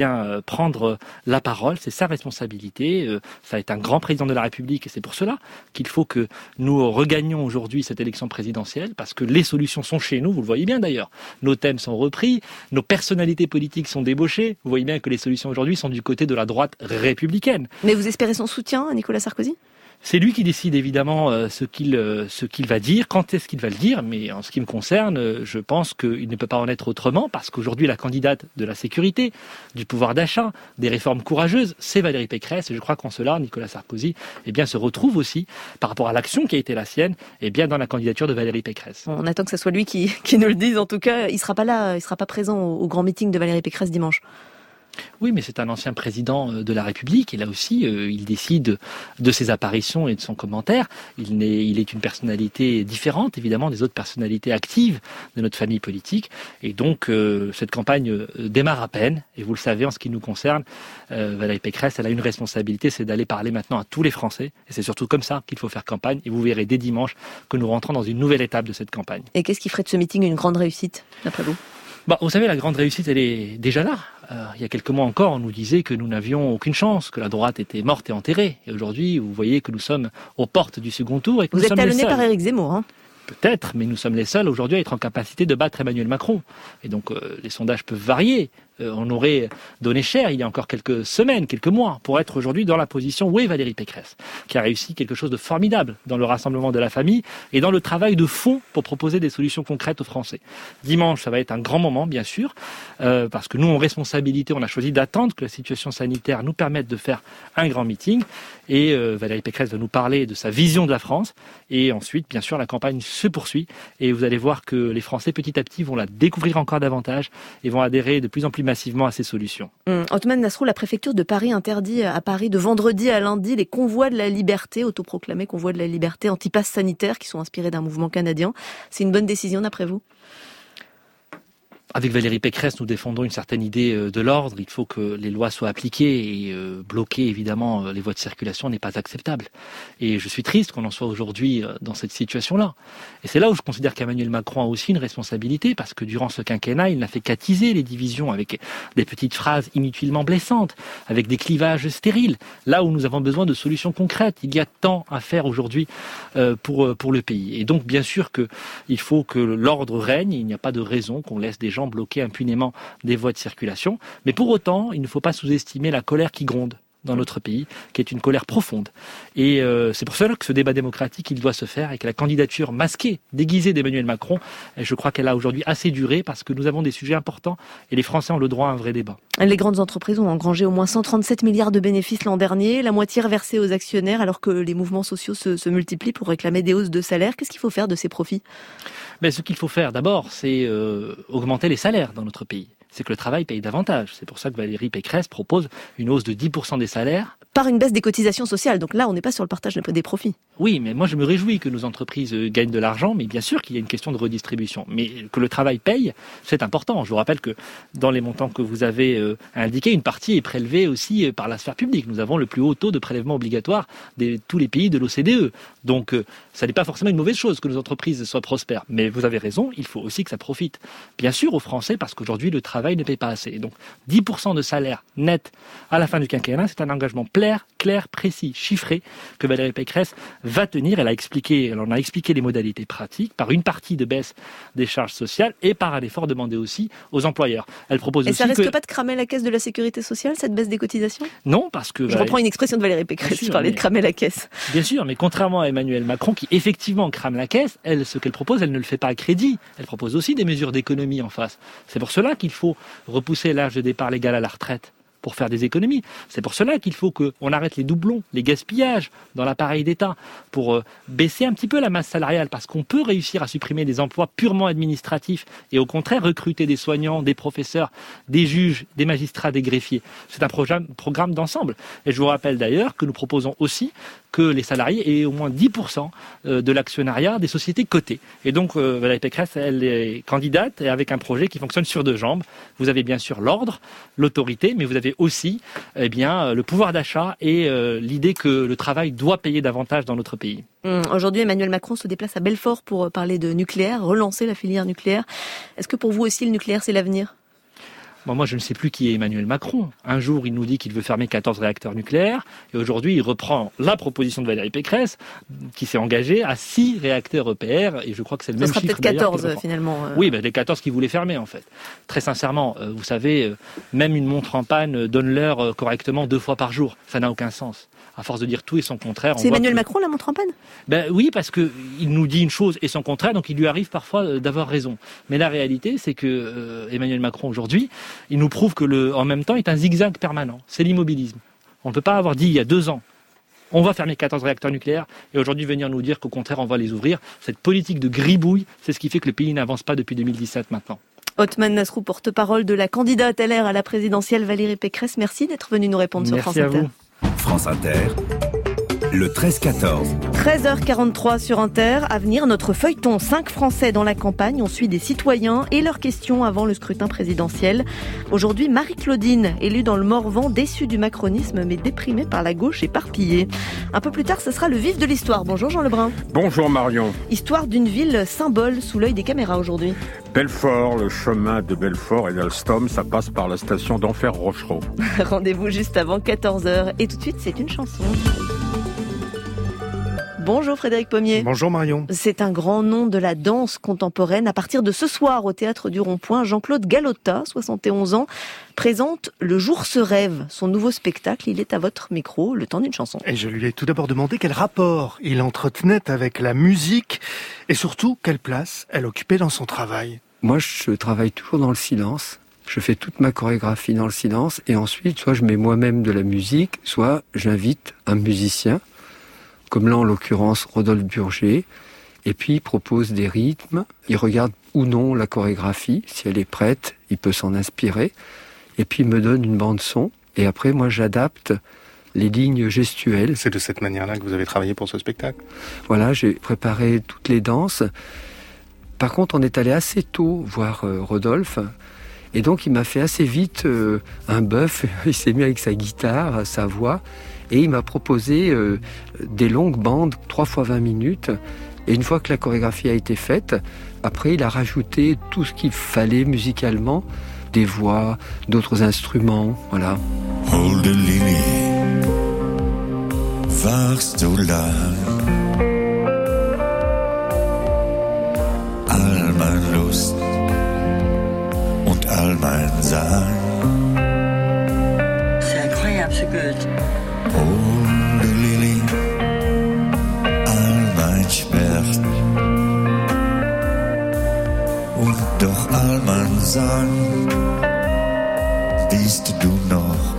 prendre la parole, c'est sa responsabilité. Ça va être un grand président de la République et c'est pour cela qu'il faut que nous regagnions aujourd'hui cette élection présidentielle, parce que les solutions sont chez nous, vous le voyez bien d'ailleurs. Nos thèmes sont repris, nos personnalités politiques sont débauchées. Vous voyez bien que les solutions aujourd'hui sont du côté de la droite républicaine. Mais vous espérez son soutien à Nicolas Sarkozy ? C'est lui qui décide évidemment ce qu'il va dire, quand est-ce qu'il va le dire, mais en ce qui me concerne, je pense qu'il ne peut pas en être autrement, parce qu'aujourd'hui la candidate de la sécurité, du pouvoir d'achat, des réformes courageuses, c'est Valérie Pécresse, et je crois qu'en cela, Nicolas Sarkozy se retrouve aussi, par rapport à l'action qui a été la sienne, dans la candidature de Valérie Pécresse. On attend que ce soit lui qui nous le dise, en tout cas, il sera pas là, il sera pas présent au grand meeting de Valérie Pécresse dimanche. Oui, mais c'est un ancien président de la République et là aussi, il décide de ses apparitions et de son commentaire. Il est une personnalité différente, évidemment, des autres personnalités actives de notre famille politique. Et donc, cette campagne démarre à peine. Et vous le savez, en ce qui nous concerne, Valérie Pécresse, elle a une responsabilité, c'est d'aller parler maintenant à tous les Français. Et c'est surtout comme ça qu'il faut faire campagne. Et vous verrez dès dimanche que nous rentrons dans une nouvelle étape de cette campagne. Et qu'est-ce qui ferait de ce meeting une grande réussite, d'après vous ? Vous savez, la grande réussite, elle est déjà là. Il y a quelques mois encore, on nous disait que nous n'avions aucune chance, que la droite était morte et enterrée. Et aujourd'hui, vous voyez que nous sommes aux portes du second tour. Et que vous êtes talonné par Éric Zemmour, hein ? Peut-être, mais nous sommes les seuls aujourd'hui à être en capacité de battre Emmanuel Macron. Et donc, les sondages peuvent varier. on aurait donné cher il y a encore quelques semaines, quelques mois, pour être aujourd'hui dans la position où est Valérie Pécresse, qui a réussi quelque chose de formidable dans le rassemblement de la famille et dans le travail de fond pour proposer des solutions concrètes aux Français. Dimanche, ça va être un grand moment, bien sûr, parce que nous, en responsabilité, on a choisi d'attendre que la situation sanitaire nous permette de faire un grand meeting. Et Valérie Pécresse va nous parler de sa vision de la France. Et ensuite, bien sûr, la campagne se poursuit. Et vous allez voir que les Français, petit à petit, vont la découvrir encore davantage et vont adhérer de plus en plus massivement à ces solutions. Othman Nasrou, la préfecture de Paris interdit à Paris de vendredi à lundi les convois de la liberté, autoproclamés convois de la liberté anti-pass sanitaire, qui sont inspirés d'un mouvement canadien. C'est une bonne décision d'après vous ? Avec Valérie Pécresse, nous défendons une certaine idée de l'ordre. Il faut que les lois soient appliquées et bloquer évidemment les voies de circulation n'est pas acceptable. Et je suis triste qu'on en soit aujourd'hui dans cette situation-là. Et c'est là où je considère qu'Emmanuel Macron a aussi une responsabilité, parce que durant ce quinquennat, il n'a fait qu'attiser les divisions avec des petites phrases inutilement blessantes, avec des clivages stériles. Là où nous avons besoin de solutions concrètes, il y a tant à faire aujourd'hui pour le pays. Et donc bien sûr qu'il faut que l'ordre règne. Il n'y a pas de raison qu'on laisse des gens bloquer impunément des voies de circulation. Mais pour autant, il ne faut pas sous-estimer la colère qui gronde dans notre pays, qui est une colère profonde. Et c'est pour cela que ce débat démocratique, il doit se faire, et que la candidature masquée, déguisée d'Emmanuel Macron, je crois qu'elle a aujourd'hui assez duré, parce que nous avons des sujets importants et les Français ont le droit à un vrai débat. Les grandes entreprises ont engrangé au moins 137 milliards de bénéfices l'an dernier, la moitié reversée aux actionnaires, alors que les mouvements sociaux se multiplient pour réclamer des hausses de salaire. Qu'est-ce qu'il faut faire de ces profits ? Ce qu'il faut faire d'abord, c'est augmenter les salaires dans notre pays. C'est que le travail paye davantage. C'est pour ça que Valérie Pécresse propose une hausse de 10% des salaires. Par une baisse des cotisations sociales. Donc là, on n'est pas sur le partage des profits. Oui, mais moi je me réjouis que nos entreprises gagnent de l'argent, mais bien sûr qu'il y a une question de redistribution. Mais que le travail paye, c'est important. Je vous rappelle que dans les montants que vous avez indiqués, une partie est prélevée aussi par la sphère publique. Nous avons le plus haut taux de prélèvement obligatoire de tous les pays de l'OCDE. Donc ça n'est pas forcément une mauvaise chose que nos entreprises soient prospères. Mais vous avez raison, il faut aussi que ça profite, bien sûr, aux Français, parce qu'aujourd'hui le travail ne paye pas assez. Et donc 10% de salaire net à la fin du quinquennat, c'est un engagement clair, précis, chiffré, que Valérie Pécresse va tenir. Elle en a expliqué les modalités pratiques par une partie de baisse des charges sociales et par un effort demandé aussi aux employeurs. Elle propose et aussi ça risque pas de cramer la caisse de la sécurité sociale, cette baisse des cotisations ? Non, parce que... Je reprends une expression de Valérie Pécresse, je parlais de cramer la caisse. Bien sûr, mais contrairement à Emmanuel Macron, qui effectivement crame la caisse, ce qu'elle propose, elle ne le fait pas à crédit. Elle propose aussi des mesures d'économie en face. C'est pour cela qu'il faut repousser l'âge de départ légal à la retraite, pour faire des économies. C'est pour cela qu'il faut qu'on arrête les doublons, les gaspillages dans l'appareil d'État, pour baisser un petit peu la masse salariale, parce qu'on peut réussir à supprimer des emplois purement administratifs et au contraire recruter des soignants, des professeurs, des juges, des magistrats, des greffiers. C'est un programme d'ensemble. Et je vous rappelle d'ailleurs que nous proposons aussi que les salariés aient au moins 10% de l'actionnariat des sociétés cotées. Et donc Valérie Pécresse, elle est candidate et avec un projet qui fonctionne sur deux jambes. Vous avez bien sûr l'ordre, l'autorité, mais vous avez aussi le pouvoir d'achat et l'idée que le travail doit payer davantage dans notre pays. Aujourd'hui, Emmanuel Macron se déplace à Belfort pour parler de nucléaire, relancer la filière nucléaire. Est-ce que pour vous aussi le nucléaire c'est l'avenir ? Moi, je ne sais plus qui est Emmanuel Macron. Un jour, il nous dit qu'il veut fermer 14 réacteurs nucléaires. Et aujourd'hui, il reprend la proposition de Valérie Pécresse, qui s'est engagée à 6 réacteurs EPR. Et je crois que c'est le même chiffre. Ça sera peut-être 14, finalement. Oui, les 14 qu'il voulait fermer, en fait. Très sincèrement, vous savez, même une montre en panne donne l'heure correctement 2 fois par jour. Ça n'a aucun sens. À force de dire tout et son contraire. C'est Emmanuel Macron, la montre en panne ? Oui, parce qu'il nous dit une chose et son contraire, donc il lui arrive parfois d'avoir raison. Mais la réalité, c'est que Emmanuel Macron, aujourd'hui, il nous prouve que en même temps, est un zigzag permanent. C'est l'immobilisme. On ne peut pas avoir dit il y a 2 ans, on va fermer 14 réacteurs nucléaires, et aujourd'hui venir nous dire qu'au contraire, on va les ouvrir. Cette politique de gribouille, c'est ce qui fait que le pays n'avance pas depuis 2017 maintenant. Othman Nasrou, porte-parole de la candidate LR à la présidentielle Valérie Pécresse. Merci d'être venu nous répondre sur France Inter. Merci à vous. France Inter, le 13-14. 13h43 sur Inter. À venir, notre feuilleton 5 Français dans la campagne. On suit des citoyens et leurs questions avant le scrutin présidentiel. Aujourd'hui, Marie-Claudine, élue dans le Morvan, déçue du macronisme mais déprimée par la gauche éparpillée. Un peu plus tard, ce sera le vif de l'histoire. Bonjour Jean Lebrun. Bonjour Marion. Histoire d'une ville symbole sous l'œil des caméras aujourd'hui. Belfort, le chemin de Belfort et d'Alstom, ça passe par la station d'Enfer Rochereau. Rendez-vous juste avant 14h. Et tout de suite, c'est une chanson. Bonjour Frédéric Pommier. Bonjour Marion. C'est un grand nom de la danse contemporaine. À partir de ce soir, au Théâtre du Rond-Point, Jean-Claude Galota, 71 ans, présente Le jour se rêve, son nouveau spectacle. Il est à votre micro, le temps d'une chanson. Et je lui ai tout d'abord demandé quel rapport il entretenait avec la musique et surtout quelle place elle occupait dans son travail. Moi, je travaille toujours dans le silence. Je fais toute ma chorégraphie dans le silence et ensuite, soit je mets moi-même de la musique, soit j'invite un musicien, comme là en l'occurrence Rodolphe Burger, et puis il propose des rythmes, il regarde ou non la chorégraphie, si elle est prête, il peut s'en inspirer, et puis il me donne une bande son, et après moi j'adapte les lignes gestuelles. C'est de cette manière-là que vous avez travaillé pour ce spectacle ? Voilà, j'ai préparé toutes les danses. Par contre, on est allé assez tôt voir Rodolphe, et donc il m'a fait assez vite un bœuf, il s'est mis avec sa guitare, sa voix, et il m'a proposé des longues bandes, 3 fois 20 minutes, et une fois que la chorégraphie a été faite, après il a rajouté tout ce qu'il fallait musicalement, des voix, d'autres instruments, voilà. Holde Lily, warst du lang? All mein Lust und all mein Sein. C'est incroyable ce Goethe. Holde Lily, all mein Schmerz und doch all mein Sein bist du noch.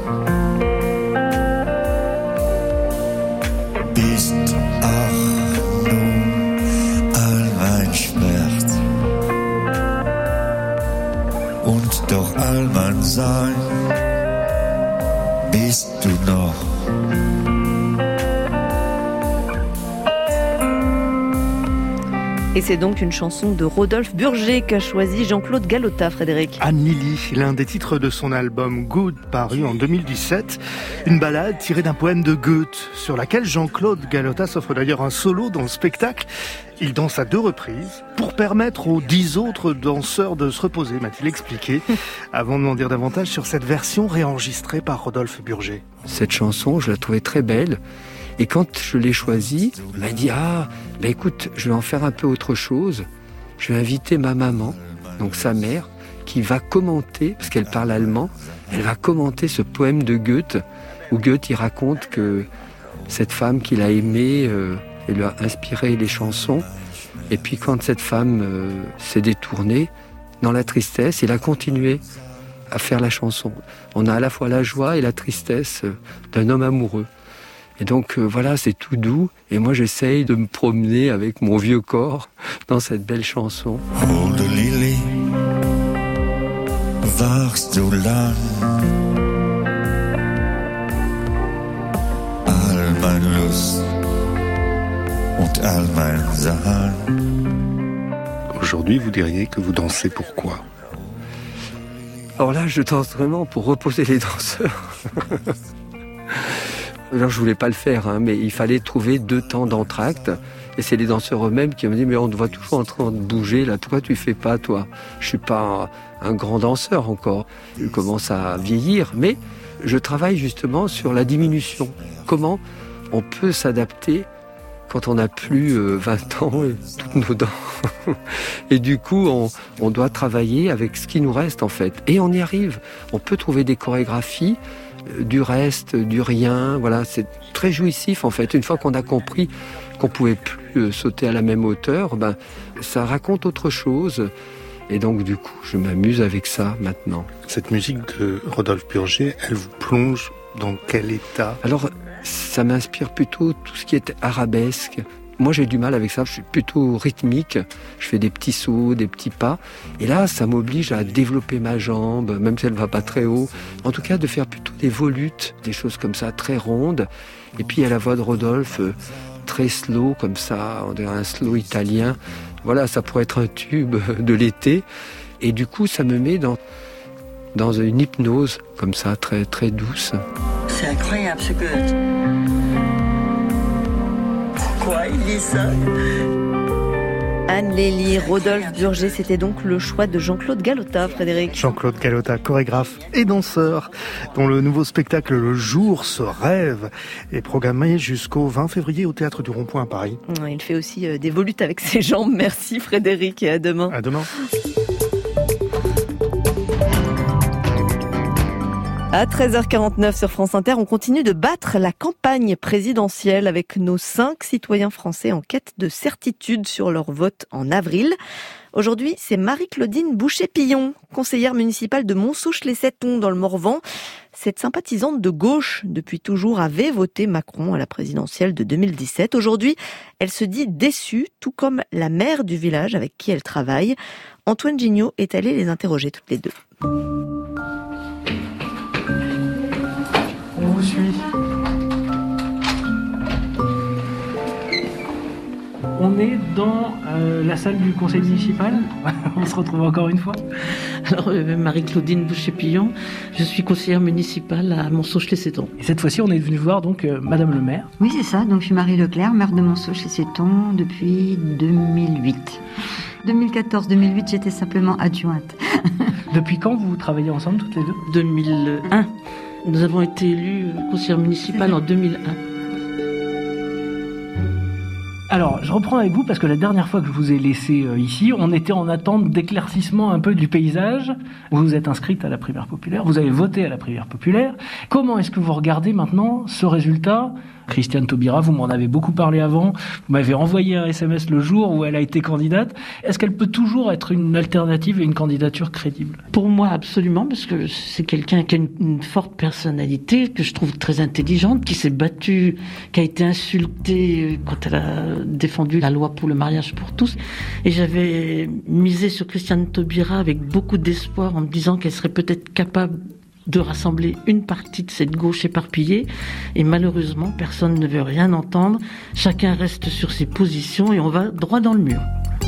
Bist auch nun all mein Schmerz und doch all mein Sein bist du noch. Et c'est donc une chanson de Rodolphe Burger qu'a choisi Jean-Claude Galota, Frédéric. Anne Lily, l'un des titres de son album Good, paru en 2017. Une ballade tirée d'un poème de Goethe, sur laquelle Jean-Claude Galota s'offre d'ailleurs un solo dans le spectacle. Il danse à 2 reprises pour permettre aux 10 autres danseurs de se reposer, m'a-t-il expliqué, avant de m'en dire davantage sur cette version réenregistrée par Rodolphe Burger. Cette chanson, je la trouvais très belle. Et quand je l'ai choisie, il m'a dit « Ah, bah écoute, je vais en faire un peu autre chose. Je vais inviter ma maman, donc sa mère, qui va commenter, parce qu'elle parle allemand, elle va commenter ce poème de Goethe, où Goethe il raconte que cette femme qu'il a aimée, elle lui a inspiré les chansons. Et puis quand cette femme s'est détournée, dans la tristesse, il a continué à faire la chanson. On a à la fois la joie et la tristesse d'un homme amoureux. Et donc voilà, c'est tout doux. Et moi, j'essaye de me promener avec mon vieux corps dans cette belle chanson. Holde Lily, warst du lang? All mein Lust und all mein Sein. Aujourd'hui, vous diriez que vous dansez pour quoi ? Alors là, je danse vraiment pour reposer les danseurs. Alors, je voulais pas le faire, mais il fallait trouver 2 temps d'entracte. Et c'est les danseurs eux-mêmes qui m'ont dit « Mais on te voit toujours en train de bouger, là. Pourquoi tu fais pas, toi ?» Je suis pas un grand danseur encore. Je commence à vieillir, mais je travaille justement sur la diminution. Comment on peut s'adapter quand on n'a plus 20 ans et toutes nos dents. Et du coup, on doit travailler avec ce qui nous reste, en fait. Et on y arrive. On peut trouver des chorégraphies du reste, du rien, voilà, c'est très jouissif en fait. Une fois qu'on a compris qu'on pouvait plus sauter à la même hauteur, ça raconte autre chose. Et donc du coup, je m'amuse avec ça maintenant. Cette musique de Rodolphe Burger, elle vous plonge dans quel état ? Alors, ça m'inspire plutôt tout ce qui est arabesque. Moi, j'ai du mal avec ça, je suis plutôt rythmique, je fais des petits sauts, des petits pas. Et là, ça m'oblige à développer ma jambe, même si elle ne va pas très haut. En tout cas, de faire plutôt des volutes, des choses comme ça, très rondes. Et puis, il y a la voix de Rodolphe, très slow, comme ça, on dirait un slow italien. Voilà, ça pourrait être un tube de l'été. Et du coup, ça me met dans une hypnose, comme ça, très, très douce. C'est incroyable ce Goethe. Pourquoi il dit ça ? Anne Lély, Rodolphe Burger, c'était donc le choix de Jean-Claude Galota, Frédéric. Jean-Claude Galota, chorégraphe et danseur, dont le nouveau spectacle Le Jour se rêve est programmé jusqu'au 20 février au Théâtre du Rond-Point à Paris. Il fait aussi des volutes avec ses jambes. Merci Frédéric et à demain. À demain. À 13h49 sur France Inter, on continue de battre la campagne présidentielle avec nos 5 citoyens français en quête de certitude sur leur vote en avril. Aujourd'hui, c'est Marie-Claudine Boucher-Pillon, conseillère municipale de Montsouche-les-Settons dans le Morvan. Cette sympathisante de gauche, depuis toujours, avait voté Macron à la présidentielle de 2017. Aujourd'hui, elle se dit déçue, tout comme la maire du village avec qui elle travaille. Antoine Gignot est allé les interroger toutes les deux. On vous suit. On est dans la salle du conseil municipal. On se retrouve encore une fois. Alors, Marie-Claudine Boucher-Pillon, je suis conseillère municipale à Montsouche-les-Settons. Et cette fois-ci, on est venu voir donc Madame le maire. Oui, c'est ça. Donc, je suis Marie Leclerc, maire de Montsouche-les-Settons depuis 2008. 2014-2008, j'étais simplement adjointe. Depuis quand vous travaillez ensemble toutes les deux ? 2001. Nous avons été élus conseillère municipale en 2001. Alors, je reprends avec vous parce que la dernière fois que je vous ai laissé ici, on était en attente d'éclaircissement un peu du paysage. Vous vous êtes inscrite à la primaire populaire, vous avez voté à la primaire populaire. Comment est-ce que vous regardez maintenant ce résultat ? Christiane Taubira, vous m'en avez beaucoup parlé avant. Vous m'avez envoyé un SMS le jour où elle a été candidate. Est-ce qu'elle peut toujours être une alternative et une candidature crédible ? Pour moi, absolument, parce que c'est quelqu'un qui a une forte personnalité, que je trouve très intelligente, qui s'est battue, qui a été insultée quand elle a défendu la loi pour le mariage pour tous. Et j'avais misé sur Christiane Taubira avec beaucoup d'espoir en me disant qu'elle serait peut-être capable de rassembler une partie de cette gauche éparpillée. Et malheureusement, personne ne veut rien entendre. Chacun reste sur ses positions et on va droit dans le mur.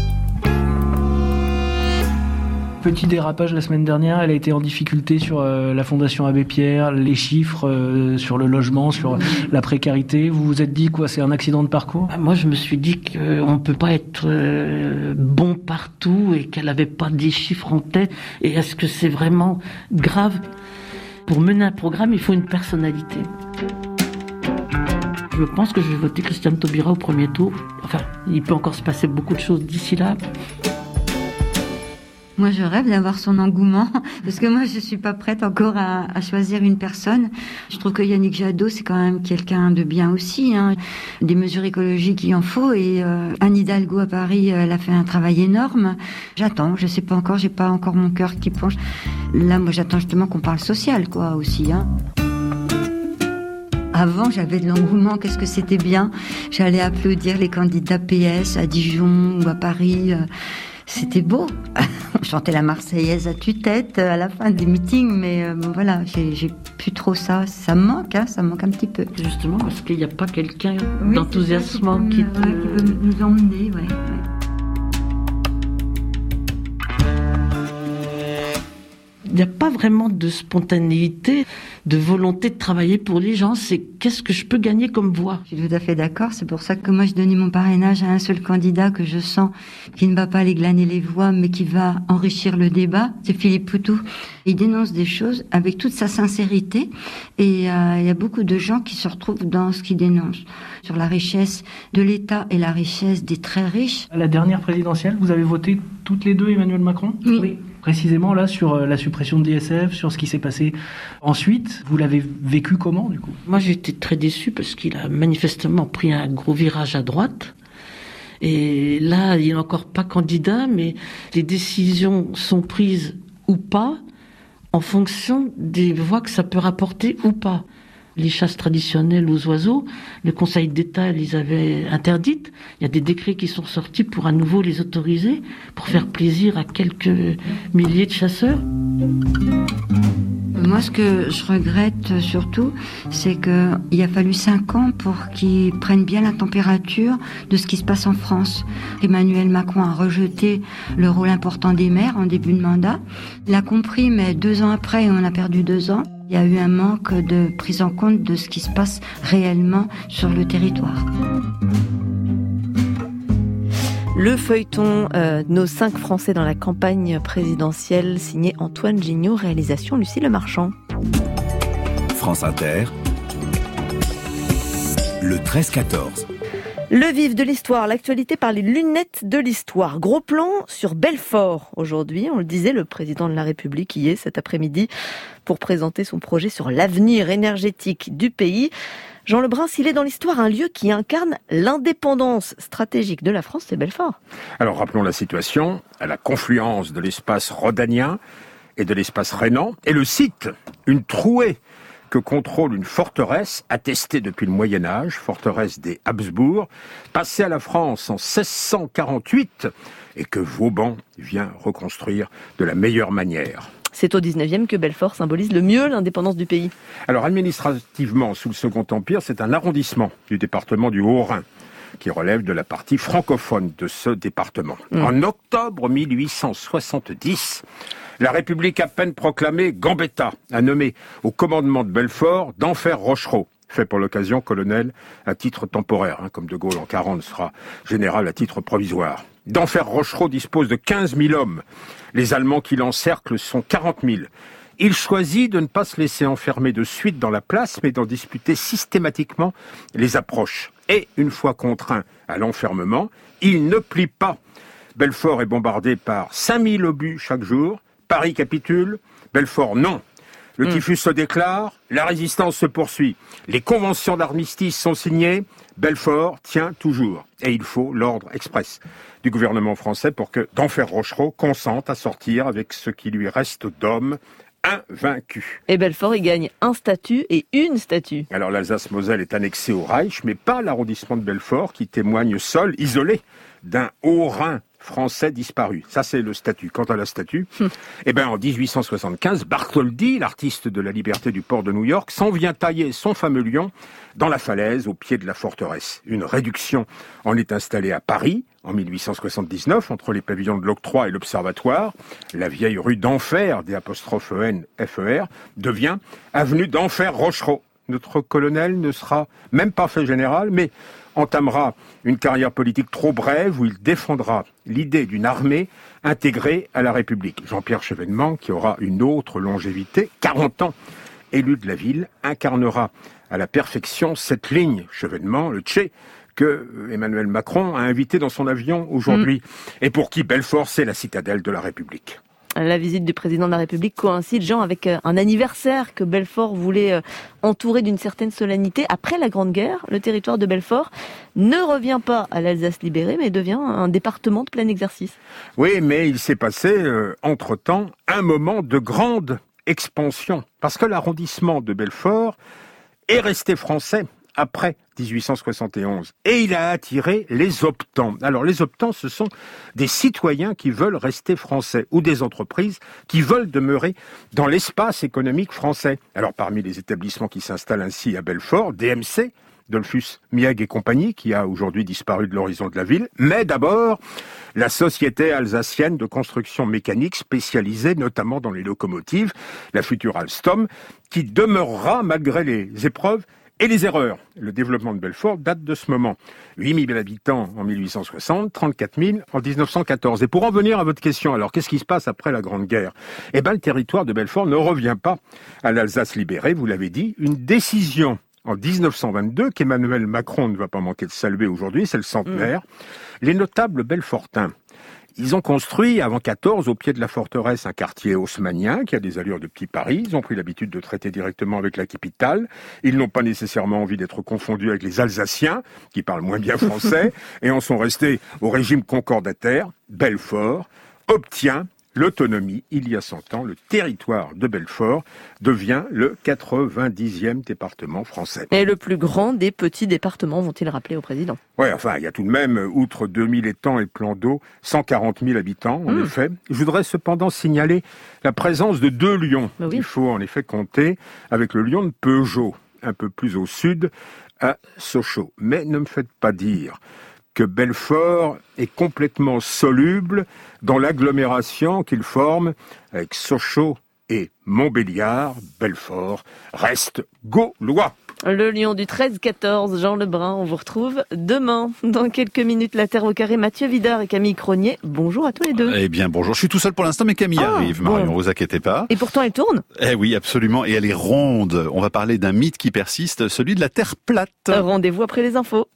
Petit dérapage la semaine dernière, elle a été en difficulté sur la Fondation Abbé Pierre, les chiffres sur le logement, sur la précarité. Vous vous êtes dit quoi ? C'est un accident de parcours ? Moi, je me suis dit qu'on ne peut pas être bon partout et qu'elle n'avait pas des chiffres en tête. Et est-ce que c'est vraiment grave ? Pour mener un programme, il faut une personnalité. Je pense que je vais voter Christiane Taubira au premier tour. Enfin, il peut encore se passer beaucoup de choses d'ici là. Moi, je rêve d'avoir son engouement, parce que moi, je suis pas prête encore à choisir une personne. Je trouve que Yannick Jadot, c'est quand même quelqu'un de bien aussi, hein. Des mesures écologiques, il en faut, et Anne Hidalgo à Paris, elle a fait un travail énorme. J'attends, je sais pas encore, j'ai pas encore mon cœur qui penche. Là, moi, j'attends justement qu'on parle social, quoi, aussi, hein. Avant, j'avais de l'engouement, qu'est-ce que c'était bien. J'allais applaudir les candidats PS à Dijon ou à Paris. C'était beau. On chantait la Marseillaise à tue-tête à la fin des meetings, mais bon, voilà, j'ai plus trop ça. Ça me manque, hein, ça me manque un petit peu. Justement, parce qu'il n'y a pas quelqu'un d'enthousiasmant qui peut nous emmener, ouais. Il n'y a pas vraiment de spontanéité, de volonté de travailler pour les gens. C'est qu'est-ce que je peux gagner comme voix. Je suis tout à fait d'accord. C'est pour ça que moi, je donnais mon parrainage à un seul candidat que je sens qui ne va pas aller glaner les voix, mais qui va enrichir le débat. C'est Philippe Poutou. Il dénonce des choses avec toute sa sincérité. Et il y a beaucoup de gens qui se retrouvent dans ce qu'il dénonce. Sur la richesse de l'État et la richesse des très riches. À la dernière présidentielle, vous avez voté toutes les deux Emmanuel Macron ? Oui. Précisément là sur la suppression de l'ISF, sur ce qui s'est passé ensuite, vous l'avez vécu comment du coup ? Moi j'ai été très déçue parce qu'il a manifestement pris un gros virage à droite. Et là, il n'est encore pas candidat, mais les décisions sont prises ou pas en fonction des voix que ça peut rapporter ou pas. Les chasses traditionnelles aux oiseaux, le Conseil d'État les avait interdites. Il y a des décrets qui sont sortis pour à nouveau les autoriser, pour faire plaisir à quelques milliers de chasseurs. Moi, ce que je regrette surtout, c'est qu'il a fallu 5 ans pour qu'ils prennent bien la température de ce qui se passe en France. Emmanuel Macron a rejeté le rôle important des maires en début de mandat. Il a compris, mais 2 ans après, on a perdu 2 ans. Il y a eu un manque de prise en compte de ce qui se passe réellement sur le territoire. Le feuilleton Nos 5 Français dans la campagne présidentielle, signé Antoine Gignot, réalisation Lucie Lemarchand. France Inter, le 13-14. Le vif de l'histoire, l'actualité par les lunettes de l'histoire. Gros plan sur Belfort. Aujourd'hui, on le disait, le président de la République y est cet après-midi pour présenter son projet sur l'avenir énergétique du pays. Jean Lebrun, s'il est dans l'histoire un lieu qui incarne l'indépendance stratégique de la France, c'est Belfort. Alors rappelons la situation, à la confluence de l'espace rhodanien et de l'espace rhénan, et le site, une trouée que contrôle une forteresse attestée depuis le Moyen-Âge, forteresse des Habsbourg, passée à la France en 1648 et que Vauban vient reconstruire de la meilleure manière. C'est au 19e que Belfort symbolise le mieux l'indépendance du pays. Alors administrativement, sous le Second Empire, c'est un arrondissement du département du Haut-Rhin qui relève de la partie francophone de ce département. En octobre 1870, la République à peine proclamée, Gambetta a nommé au commandement de Belfort d'Enfer Rochereau, fait pour l'occasion colonel à titre temporaire, comme De Gaulle en 40 sera général à titre provisoire. D'Enfer Rochereau dispose de 15 000 hommes. Les Allemands qui l'encerclent sont 40 000. Il choisit de ne pas se laisser enfermer de suite dans la place, mais d'en disputer systématiquement les approches. Et une fois contraint à l'enfermement, il ne plie pas. Belfort est bombardé par 5 000 obus chaque jour. Paris capitule, Belfort non. Le typhus se déclare, la résistance se poursuit. Les conventions d'armistice sont signées, Belfort tient toujours. Et il faut l'ordre express du gouvernement français pour que d'Enfer Rochereau consente à sortir avec ce qui lui reste d'hommes invaincu. Et Belfort, il gagne un statut et une statue. Alors l'Alsace-Moselle est annexée au Reich, mais pas l'arrondissement de Belfort qui témoigne seul, isolé, d'un Haut-Rhin français disparu. Ça, c'est le statut. Quant à la statue, en 1875, Bartholdi, l'artiste de la liberté du port de New York, s'en vient tailler son fameux lion dans la falaise au pied de la forteresse. Une réduction en est installée à Paris en 1879 entre les pavillons de l'Octroi et l'Observatoire. La vieille rue d'Enfer, D'(EN)FER, devient avenue d'Enfer Rochereau. Notre colonel ne sera même pas fait général, mais entamera une carrière politique trop brève où il défendra l'idée d'une armée intégrée à la République. Jean-Pierre Chevènement, qui aura une autre longévité, 40 ans, élu de la ville, incarnera à la perfection cette ligne, Chevènement, le Tché, que Emmanuel Macron a invité dans son avion aujourd'hui, et pour qui Belfort, c'est la citadelle de la République. La visite du président de la République coïncide, Jean, avec un anniversaire que Belfort voulait entourer d'une certaine solennité. Après la Grande Guerre, le territoire de Belfort ne revient pas à l'Alsace libérée, mais devient un département de plein exercice. Oui, mais il s'est passé, entre-temps, un moment de grande expansion. Parce que l'arrondissement de Belfort est resté français après 1871. Et il a attiré les optants. Alors, les optants, ce sont des citoyens qui veulent rester français ou des entreprises qui veulent demeurer dans l'espace économique français. Alors, parmi les établissements qui s'installent ainsi à Belfort, DMC, Dollfus, Mieg et compagnie, qui a aujourd'hui disparu de l'horizon de la ville, mais d'abord la Société alsacienne de construction mécanique spécialisée notamment dans les locomotives, la future Alstom, qui demeurera malgré les épreuves et les erreurs. Le développement de Belfort date de ce moment. 8 000 habitants en 1860, 34 000 en 1914. Et pour en venir à votre question, alors qu'est-ce qui se passe après la Grande Guerre ? Le territoire de Belfort ne revient pas à l'Alsace libérée, vous l'avez dit. Une décision en 1922 qu'Emmanuel Macron ne va pas manquer de saluer aujourd'hui, c'est le centenaire. Les notables belfortins, ils ont construit, avant 14, au pied de la forteresse, un quartier haussmannien qui a des allures de petit Paris. Ils ont pris l'habitude de traiter directement avec la capitale. Ils n'ont pas nécessairement envie d'être confondus avec les Alsaciens, qui parlent moins bien français, et en sont restés au régime concordataire. Belfort obtient l'autonomie. Il y a 100 ans, le territoire de Belfort devient le 90e département français. Et le plus grand des petits départements, vont-ils rappeler au président ? Oui, enfin, il y a tout de même, outre 2000 étangs et plans d'eau, 140 000 habitants, en effet. Je voudrais cependant signaler la présence de 2 lions. Il faut en effet compter avec le lion de Peugeot, un peu plus au sud, à Sochaux. Mais ne me faites pas dire que Belfort est complètement soluble dans l'agglomération qu'il forme avec Sochaux et Montbéliard. Belfort reste gaulois. Le lion du 13-14, Jean Lebrun, on vous retrouve demain. Dans quelques minutes, la Terre au carré, Mathieu Vidard et Camille Cronier. Bonjour à tous les deux. Eh bien, bonjour. Je suis tout seul pour l'instant, mais Camille arrive, Marion, vous inquiétez pas. Et pourtant, elle tourne. Eh oui, absolument. Et elle est ronde. On va parler d'un mythe qui persiste, celui de la Terre plate. Rendez-vous après les infos.